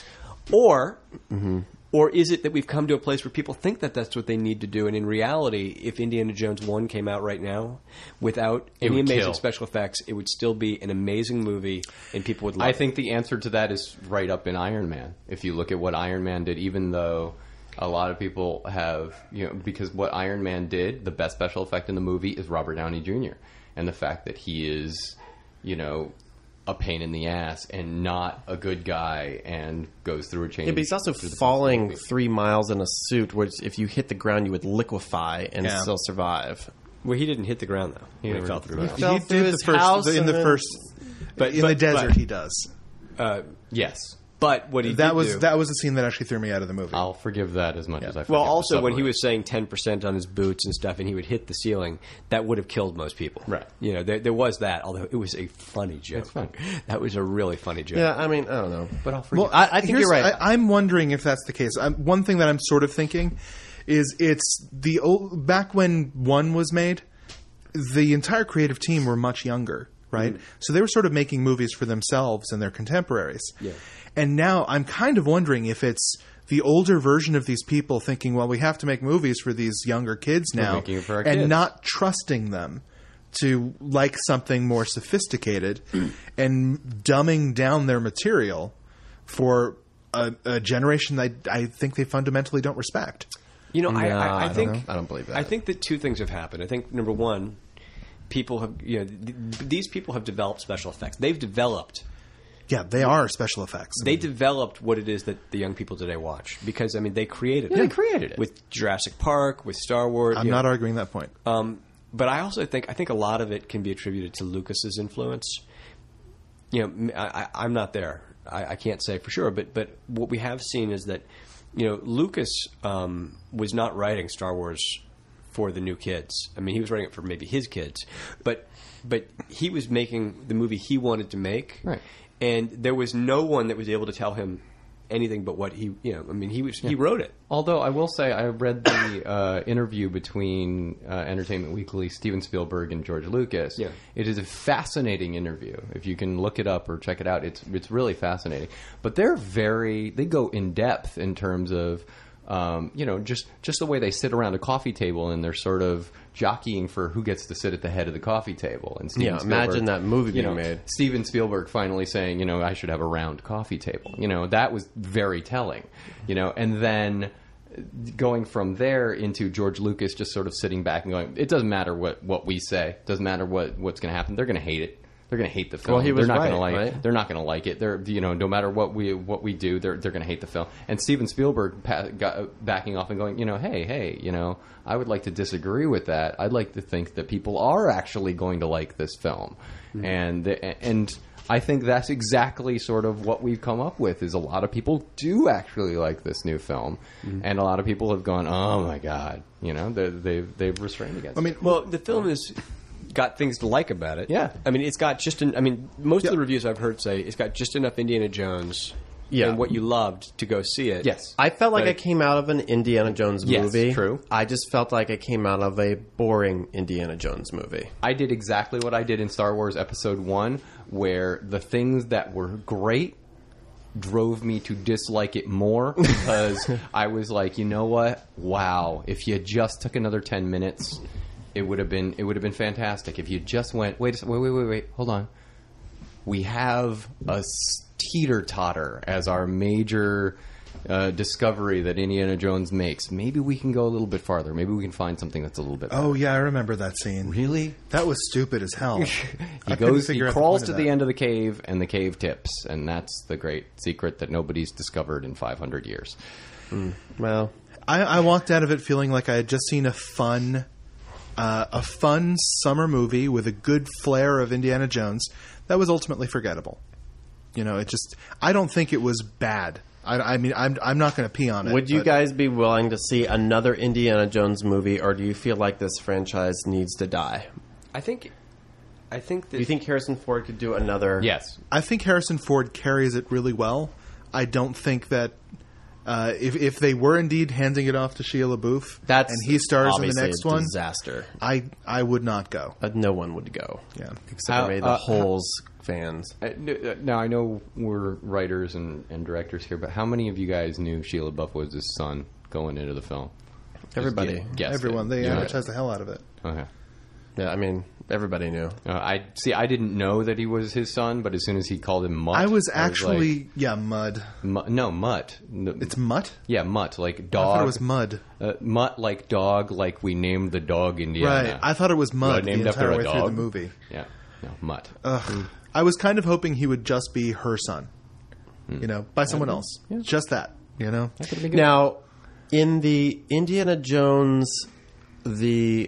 D: Or is it that we've come to a place where people think that that's what they need to do, and in reality, if Indiana Jones 1 came out right now without any
C: would
D: amazing
C: kill.
D: special effects, it would still be an amazing movie, and people would love
C: I
D: it.
C: think the answer to that is right up in Iron Man. If you look at what Iron Man did, even though a lot of people have, because what Iron Man did, the best special effect in the movie is Robert Downey Jr. And the fact that he is, a pain in the ass and not a good guy and goes through a change.
A: Yeah, but he's also falling 3 miles in a suit, which if you hit the ground, you would liquefy and still survive.
D: Well, he didn't hit the ground, though. He
C: never
D: fell
C: hit
D: through
C: the
D: the
C: ground.
A: Fell
B: He
A: through
B: did
A: his
B: the first
A: house
B: in
A: and
B: the
A: then-
B: first, in the desert. He does.
C: Yes.
D: But what he
B: That
D: did
B: was
D: do,
B: that was the scene that actually threw me out of the movie.
C: I'll forgive that as much as I forgive
D: well,
C: the
D: also when he
C: submarine.
D: was saying 10% on his boots and stuff, and he would hit the ceiling, that would have killed most people.
C: Right.
D: There was that. Although it was a funny joke.
C: It's fun.
D: That was a really funny joke.
A: Yeah, I mean, I don't know.
C: But I'll forgive
B: Well,
A: I think
B: here's-
A: you're right.
B: I'm wondering if that's the case. One thing that I'm sort of thinking is it's back when 1 was made, the entire creative team were much younger. right? So they were sort of making movies for themselves and their contemporaries.
D: Yeah.
B: And now I'm kind of wondering if it's the older version of these people thinking, well, we have to make movies for these younger kids now,
C: making it for our
B: and
C: kids.
B: not trusting them to like something more sophisticated and dumbing down their material for a generation that I think they fundamentally don't respect.
D: You know,
A: No,
D: I
A: I
D: think
A: don't believe that.
D: I think that two things have happened. I think number one, people have these people have developed special effects. They've developed.
B: Yeah, they are special effects.
D: They developed what it is that the young people today watch because they created it.
C: They created it.
D: With Jurassic Park, with Star Wars.
B: I'm not arguing that point.
D: But I also think a lot of it can be attributed to Lucas's influence. I'm not there. I can't say for sure, but what we have seen is that Lucas was not writing Star Wars for the new kids. I mean, he was writing it for maybe his kids, but he was making the movie he wanted to make,
C: Right.
D: And there was no one that was able to tell him anything but what he wrote it.
C: Although I will say I read the interview between Entertainment Weekly, Steven Spielberg, and George Lucas.
D: Yeah.
C: It is a fascinating interview. If you can look it up or check it out, it's really fascinating. But they go in depth in terms of just the way they sit around a coffee table and they're sort of jockeying for who gets to sit at the head of the coffee table. And Steven
A: imagine
C: Spielberg,
A: that movie being made.
C: Steven Spielberg finally saying, I should have a round coffee table. That was very telling. And then going from there into George Lucas just sort of sitting back and going, it doesn't matter what we say. It doesn't matter what's going to happen. They're going to hate it. They're going to hate the film.
A: Well, he was
C: they're not
A: right,
C: going to like
A: right?
C: it. They're not going to like it. They're no matter what we do, they're going to hate the film. And Steven Spielberg backing off and going, hey, I would like to disagree with that. I'd like to think that people are actually going to like this film, and I think that's exactly sort of what we've come up with. Is a lot of people do actually like this new film, and a lot of people have gone, oh my god, they've restrained against.
B: I mean,
D: Well, the film is got things to like about it.
C: Yeah.
D: I mean, it's got most of the reviews I've heard say it's got just enough Indiana Jones and what you loved to go see it.
C: Yes.
A: I felt like
D: But-
A: I came out of an Indiana Jones
C: Yes,
A: movie.
C: true.
A: I just felt like I came out of a boring Indiana Jones movie.
C: I did exactly what I did in Star Wars Episode 1, where the things that were great drove me to dislike it more because I was like, you know what? Wow, if you just took another 10 minutes, it would have been fantastic. If you just went, wait, hold on. We have a teeter-totter as our major discovery that Indiana Jones makes. Maybe we can go a little bit farther. Maybe we can find something that's a little bit better.
B: oh yeah, I remember that scene.
C: Really?
B: That was stupid as hell.
C: He crawls to the end of the cave, and the cave tips, and that's the great secret that nobody's discovered in 500 years.
A: Well,
B: I walked out of it feeling like I had just seen a fun summer movie with a good flair of Indiana Jones that was ultimately forgettable. I don't think it was bad. I mean, I'm not going to pee on it.
A: would you
B: but
A: guys be willing to see another Indiana Jones movie, or do you feel like this franchise needs to die?
D: I think that
A: Do you think Harrison Ford could do another?
C: Yes.
B: I think Harrison Ford carries it really well. I don't think that if they were indeed handing it off to Shia LaBeouf
A: That's
B: and he stars in the
A: obviously
B: next
A: a
B: one,
A: disaster.
B: I would not go.
A: No one would go.
B: Yeah.
A: Except for maybe the Holes fans.
C: Now, I know we're writers and directors here, but how many of you guys knew Shia LaBeouf was his son going into the film?
A: Everybody.
C: Guessed
B: Everyone,
C: it.
B: they
C: Yeah.
B: advertise the hell out of it.
C: Okay.
A: Yeah, I mean, everybody knew.
C: I didn't know that he was his son, but as soon as he called him Mutt,
B: I was
C: like,
B: actually
C: Mutt. No,
B: It's Mutt?
C: yeah, Mutt, like
B: I
C: dog.
B: thought it was Mud.
C: Mutt, like dog, like we named the dog Indiana.
B: Right. I thought it was Mud the
C: named after
B: entire
C: a
B: way through
C: dog?
B: the movie.
C: Yeah, no, Mutt.
B: I was kind of hoping he would just be her son. By someone else.
C: Yeah.
B: Just that,
A: Now, in the Indiana Jones, the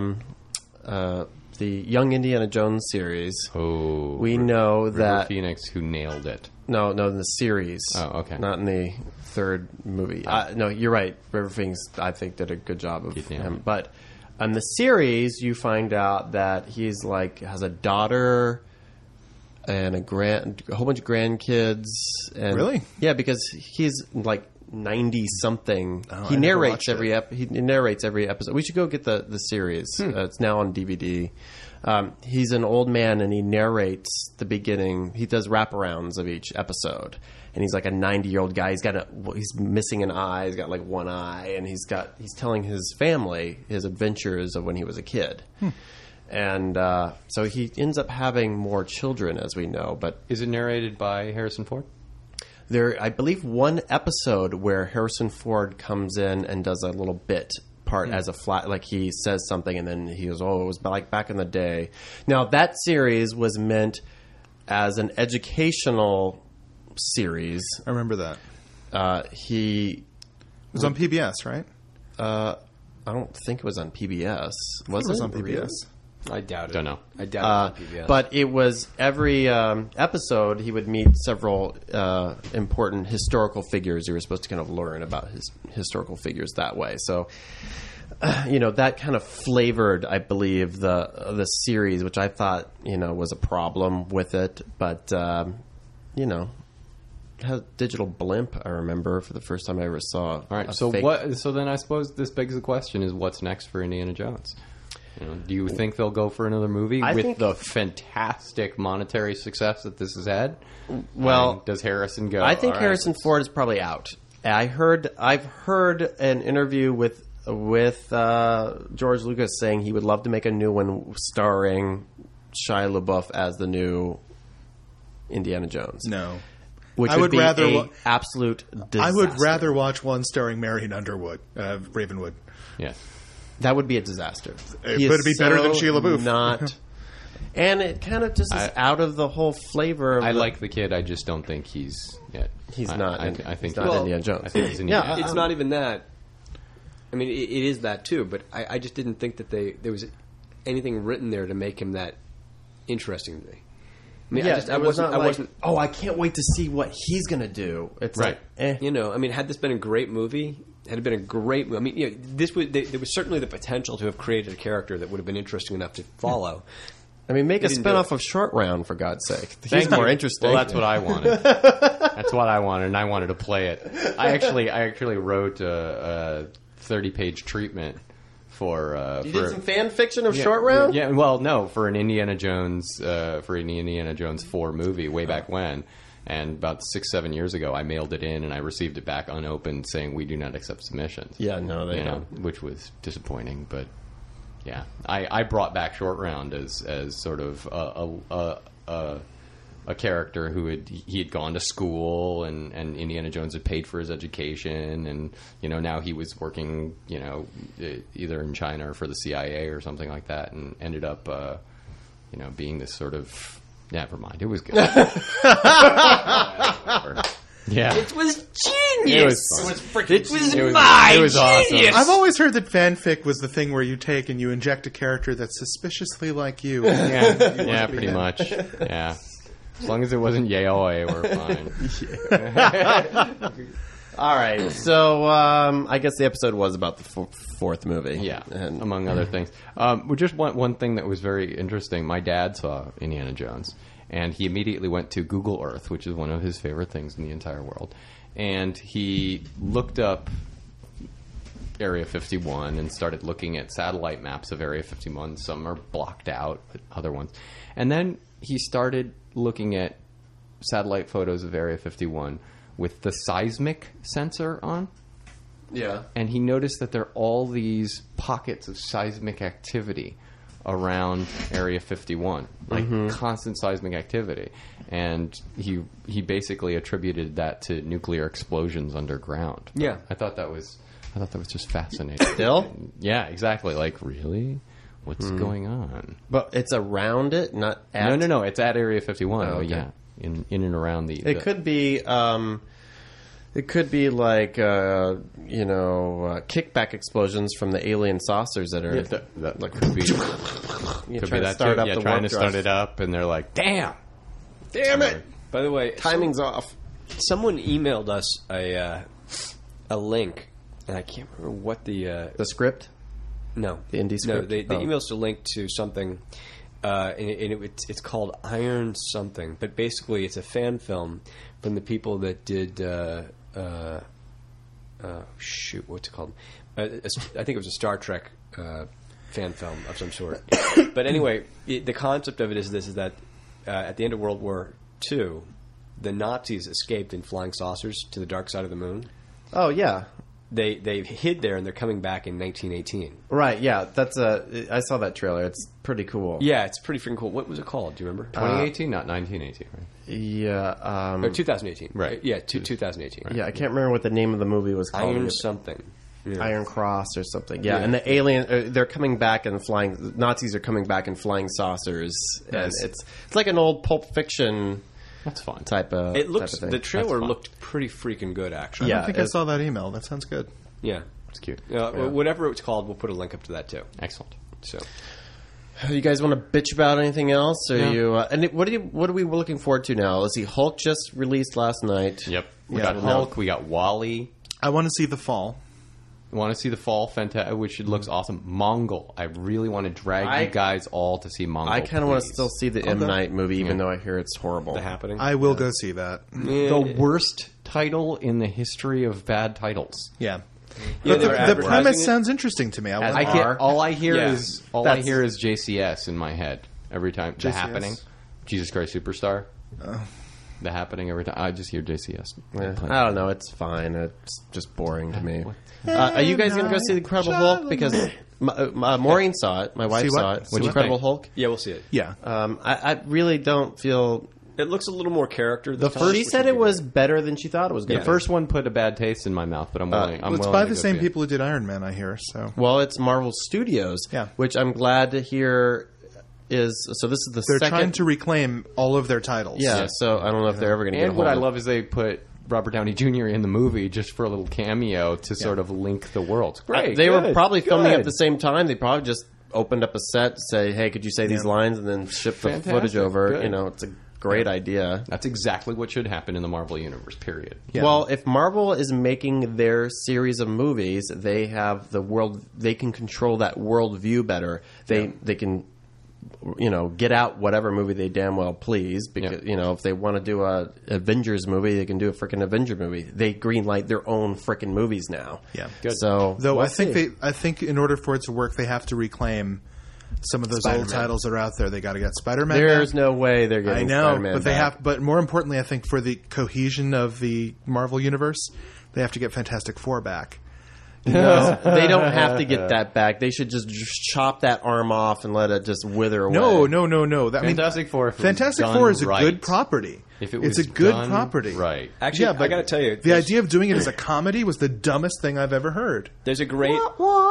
A: Young Indiana Jones series, we know
C: River
A: that
C: Phoenix, who nailed it.
A: no, in the series.
C: Oh, okay.
A: Not in the third movie. No, you're right. River Phoenix, I think, did a good job of
C: Keith David.
A: him. But in the series, you find out that he's has a daughter and a whole bunch of grandkids. And,
B: Really?
A: Yeah, because he's 90 something.
B: I
A: He
B: never
A: narrates
B: watched
A: he narrates every episode. We should go get the series. It's now on DVD. He's an old man and he narrates the beginning. He does wraparounds of each episode. And he's like a 90-year-old guy. He's missing an eye. He's got like one eye, and he's telling his family his adventures of when he was a kid. And so he ends up having more children, as we know. But
C: Is it narrated by Harrison Ford?
A: there, I believe, one episode where Harrison Ford comes in and does a little bit part as a flat, like he says something, and then he goes, "Oh, it was like back in the day." Now that series was meant as an educational series.
B: I remember that.
A: He
B: It was on PBS, right?
A: I don't think it was on PBS. Was
B: It was
A: it
B: on PBS.
A: Really?
D: I doubt it.
C: Don't know.
D: I doubt it. on PBS.
A: But it was every episode he would meet several important historical figures. You were supposed to kind of learn about his historical figures that way. So, that kind of flavored, I believe, the series, which I thought was a problem with it. But it had a digital blimp. I remember for the first time I ever saw.
C: All right.
A: a
C: So
A: fake-
C: what? So then I suppose this begs the question: is what's next for Indiana Jones? Do you think they'll go for another movie
A: I
C: with
A: think-
C: the fantastic monetary success that this has had?
A: Well,
C: I mean, does Harrison go?
A: I think
C: "All right,
A: Harrison Ford is probably out. I've heard an interview with George Lucas saying he would love to make a new one starring Shia LaBeouf as the new Indiana Jones.
B: No.
A: Which
B: I
A: would
B: would
A: be
B: rather
A: a
B: wa-
A: absolute disaster.
B: I would rather watch one starring Marion Underwood, Ravenwood.
C: Yeah.
A: That would be a disaster.
B: It
A: He
B: would
A: is
B: be better than
A: so
B: Shia LaBeouf.
A: Not, and it kind of just is out of the whole flavor. Of
C: I
A: the-
C: like the kid. I just don't think he's yet.
A: He's
C: I-
A: not.
C: I think
A: he's not
D: Well,
A: Indiana Jones.
C: I think he's Indiana
A: Yeah,
C: Jones.
D: It's not even that. I mean, it is that too, but I just didn't think that there was anything written there to make him that interesting to me. I mean,
A: Yeah,
D: I
A: it was not like,
D: wasn't.
A: oh, I can't wait to see what he's going to do. It's
C: Right.
A: like, eh.
D: I mean, had this been a great movie, had it been a great, I mean, this would there was certainly the potential to have created a character that would have been interesting enough to follow.
A: I mean, make a
D: They didn't do
A: spinoff
D: it.
A: of Short Round, for God's sake. He's
C: Thank
A: more
C: you.
A: interesting.
C: Well, that's what I wanted. That's what I wanted, and I wanted to play it. I actually wrote a 30-page treatment for.
A: You did some fan fiction of Short Round?
C: Yeah, well, no, for an Indiana Jones 4 movie way back when. And about 6-7 years ago, I mailed it in and I received it back unopened, saying we do not accept submissions.
A: Yeah, no, they don't.
C: Which was disappointing, but yeah, I brought back Short Round as sort of a character who he had gone to school and Indiana Jones had paid for his education, and now he was working either in China or for the CIA or something like that, and ended up being this sort of. Never mind. It was good. Yeah.
D: It was
C: It
D: genius.
C: was
D: It was
C: It was-
D: my
C: it was awesome.
D: genius.
B: I've always heard that fanfic was the thing where you take and you inject a character that's suspiciously like you.
C: Yeah, pretty much. Yeah. As long as it wasn't yaoi, we're fine.
A: All right. So I guess the episode was about the fourth movie.
C: Yeah,
A: And
C: among other things. Well, just one thing that was very interesting. My dad saw Indiana Jones, and he immediately went to Google Earth, which is one of his favorite things in the entire world. And he looked up Area 51 and started looking at satellite maps of Area 51. Some are blocked out, but other ones. And then he started looking at satellite photos of Area 51 with the seismic sensor on.
A: yeah.
C: And he noticed that there are all these pockets of seismic activity around Area 51, like constant seismic activity. And he basically attributed that to nuclear explosions underground.
D: Yeah.
C: I thought that was just fascinating.
A: Still?
C: Yeah, exactly. Like, really? What's going on?
A: But it's around it, not at.
C: No. It's at Area 51.
A: Oh,
C: But
A: okay.
C: yeah, in and around the.
A: It could be. It could be like kickback explosions from the alien saucers that are.
C: that could be.
A: you
C: Could
A: try
C: be
A: to
C: that
A: start
C: too.
A: up
C: Yeah,
A: the
C: trying to
A: warp
C: start
A: drive.
C: it up, and they're like, "Damn,
A: Damn it!
D: By the way,
A: Timing's off.
D: someone emailed us a link, and I can't remember what the
A: The script.
D: no
A: The indie
D: No,
A: script?
D: they
A: Oh.
D: emailed us a link to something, and it's called Iron Something. But basically, it's a fan film from the people that did what's it called? I think it was a Star Trek fan film of some sort. But anyway, the concept of it is that at the end of World War II, the Nazis escaped in flying saucers to the dark side of the moon.
A: Oh yeah,
D: They hid there and they're coming back in 1918.
A: right. Yeah, I saw that trailer. It's pretty cool.
D: Yeah, it's pretty freaking cool. What was it called? Do you remember?
C: 2018, not 1918, right?
A: Yeah.
D: Or 2018.
C: Right.
D: Yeah, 2018. Right.
A: Yeah, I can't remember what the name of the movie was called.
D: Iron something. Yeah.
A: Iron Cross or something. Yeah,
D: Yeah.
A: and the alien, they're coming back and flying. Nazis are coming back in flying saucers, and
D: Nice.
A: it's like an old Pulp Fiction
C: That's fun.
A: type of.
D: It looks.
A: type of thing.
D: The trailer
C: That's fun.
D: looked pretty freaking good, actually.
A: Yeah.
B: I think I
A: it-
B: saw that email. That sounds good.
D: Yeah.
C: It's cute.
D: Whatever it's called, we'll put a link up to that too.
C: Excellent.
D: So
A: You guys want to bitch about anything else? Or
C: No.
A: you? What are we looking forward to now? Let's see. Hulk just released last night.
C: Yep. We
B: Yeah,
C: got
B: no.
C: Hulk. We got Wall-E.
B: I want to see The Fall.
C: Want to see the fall? Which looks awesome. Mongol. I really want to drag you guys all to see Mongol.
A: I kind of want to
C: please.
A: still see the M. Night movie, even though I hear it's horrible.
D: The Happening.
B: I will go see that.
C: the worst title in the history of bad titles.
B: Yeah.
D: Yeah,
B: But
D: they were
B: the
D: advertising
B: premise
D: it.
B: sounds interesting to me. I want
C: I
B: to
C: hear, all I hear
D: Yeah.
C: is JCS in my head every time. The
B: JCS?
C: Happening, Jesus Christ Superstar. The Happening every time. I just hear JCS.
A: Yeah, I don't know. It's fine. It's just boring to me. Are you guys going to go see The Incredible Hulk? Because Maureen saw it. My wife
B: See what?
A: saw it.
B: What'd you
A: Incredible
C: think?
A: Hulk.
D: Yeah, we'll see it.
B: Yeah.
A: I really don't feel.
D: It looks a little more character. This time,
A: She
D: which
A: said
D: would
A: it
D: be
A: was
D: good.
A: better than she thought it was going
C: The
A: to.
C: first one put a bad taste in my mouth, but I'm willing. I'm
B: It's
C: willing
B: by
C: to
B: the
C: go
B: same
C: see it.
B: people who did Iron Man, I hear. So
A: Well, it's Marvel Studios,
B: Yeah.
A: which I'm glad to hear is. So this is the
B: they're
A: second.
B: trying to reclaim all of their titles.
A: Yeah, so I don't know if they're ever going to get
C: And what I
A: hold of-
C: love is they put Robert Downey Jr. in the movie just for a little cameo to sort of link the worlds. Great.
A: They were
C: good,
A: probably filming
C: good.
A: at the same time. They probably just opened up a set to say, "Hey, could you say these
B: Yeah.
A: lines?" and then ship the
C: Fantastic.
A: footage over.
C: Good.
A: You know, it's a great idea.
C: That's exactly what should happen in the Marvel Universe, period.
B: Yeah.
A: Well, if Marvel is making their series of movies, they have the world. They can control that world view better. They can, get out whatever movie they damn well please. Because if they want to do a Avengers movie, they can do a freaking Avenger movie. They greenlight their own freaking movies now.
B: Yeah.
C: Good.
A: So
B: Though
A: we'll
B: I think
A: see.
B: I think in order for it to work, they have to reclaim some of those old
A: Spider-Man.
B: titles that are out there. They got to get Spider-Man.
A: There's
B: back.
A: no way they're getting.
B: I know,
A: Spider-Man
B: but they
A: back.
B: have. But more importantly, I think for the cohesion of the Marvel universe, they have to get Fantastic Four back.
A: No, they don't have to get that back. They should just chop that arm off and let it just wither away.
B: No. That,
C: Fantastic Four. If it was
B: Fantastic
C: done
B: Four is a
C: right.
B: good property.
C: If it
B: it's
C: was
B: a good
C: done
B: property,
C: right.
D: Actually,
B: Yeah, but
D: I got to tell you,
B: the idea of doing it as a comedy was the dumbest thing I've ever heard.
D: there's a great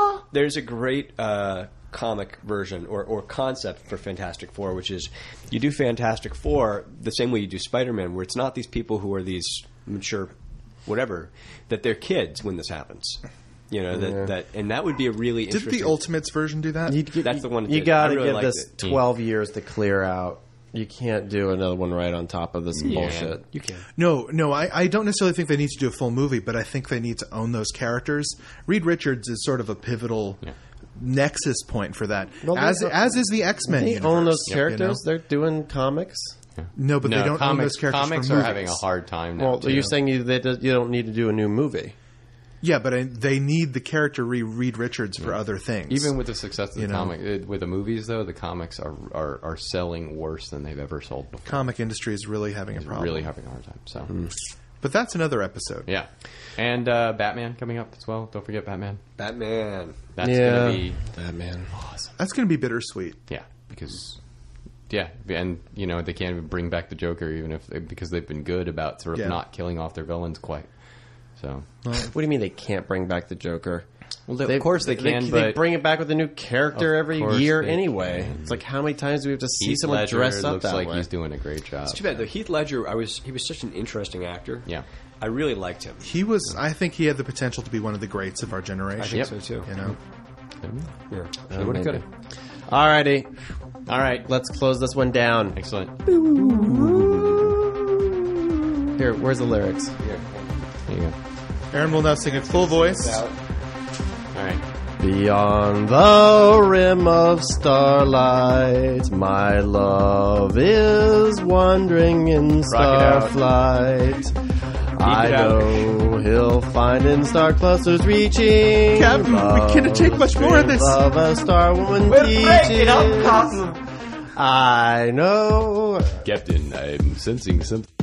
D: comic version or concept for Fantastic Four, which is you do Fantastic Four the same way you do Spider-Man, where it's not these people who are these mature, whatever, that they're kids when this happens. And that would be a really
B: Did
D: interesting.
B: the Ultimates version do that?
D: That's the one that
A: You
D: did.
A: got
D: I
A: to
D: really
A: give
D: liked
A: this
D: it.
A: 12 years to clear out. You can't do another one right on top of this bullshit.
D: You can.
B: No, I don't necessarily think they need to do a full movie, but I think they need to own those characters. Reed Richards is sort of a pivotal nexus point for that,
A: Well,
B: as is the X-Men
A: They
B: universe.
A: own those
B: you
A: characters.
B: know?
A: They're doing comics.
B: No, but they don't own those characters
C: Comics
B: for
C: are
B: movies.
C: having a hard time now.
A: Well,
C: too.
A: you're saying you don't need to do a new movie.
B: Yeah, but they need the character Reed Richards for other things.
C: even with the success of the
B: You know.
C: comic, with the movies though, the comics are selling worse than they've ever sold before.
B: comic industry is really having a problem.
C: Really having a hard time. So
B: But that's another episode.
C: yeah, and Batman coming up as well. Don't forget Batman.
D: Batman.
C: That's
A: Yeah.
C: gonna be
A: Batman.
C: awesome.
B: That's going to be bittersweet.
C: Yeah, because and they can't even bring back the Joker because they've been good about sort of
B: Yeah.
C: not killing off their villains quite. So
A: What do you mean they can't bring back the Joker?
C: well, of course they can,
A: They
C: but
A: bring it back with a new character
C: Of
A: every
C: course
A: year
C: they
A: anyway.
C: can.
A: It's like how many times do we have to see
C: Heath
A: someone
C: Ledger
A: dress up
C: looks
A: that
C: like
A: way?
C: he's doing a great job.
D: It's too bad though. Heath Ledger, he was such an interesting actor.
C: Yeah.
D: I really liked him.
B: I think he had the potential to be one of the greats of our generation.
D: I think so too.
B: You know,
D: Yeah.
C: Would have, could have.
A: Alrighty,
C: All right,
A: let's close this one down.
C: excellent.
A: Here, where's the lyrics?
C: There you go.
B: Aaron will now sing at full voice.
C: All right.
A: Beyond the rim of starlight, my love is wandering in
C: Rock it out.
A: starflight. I
D: it out.
A: know He'll find in star clusters reaching.
B: Captain, we can't take much more of this.
A: Love a star woman teaching. I know.
C: Captain, I'm sensing something.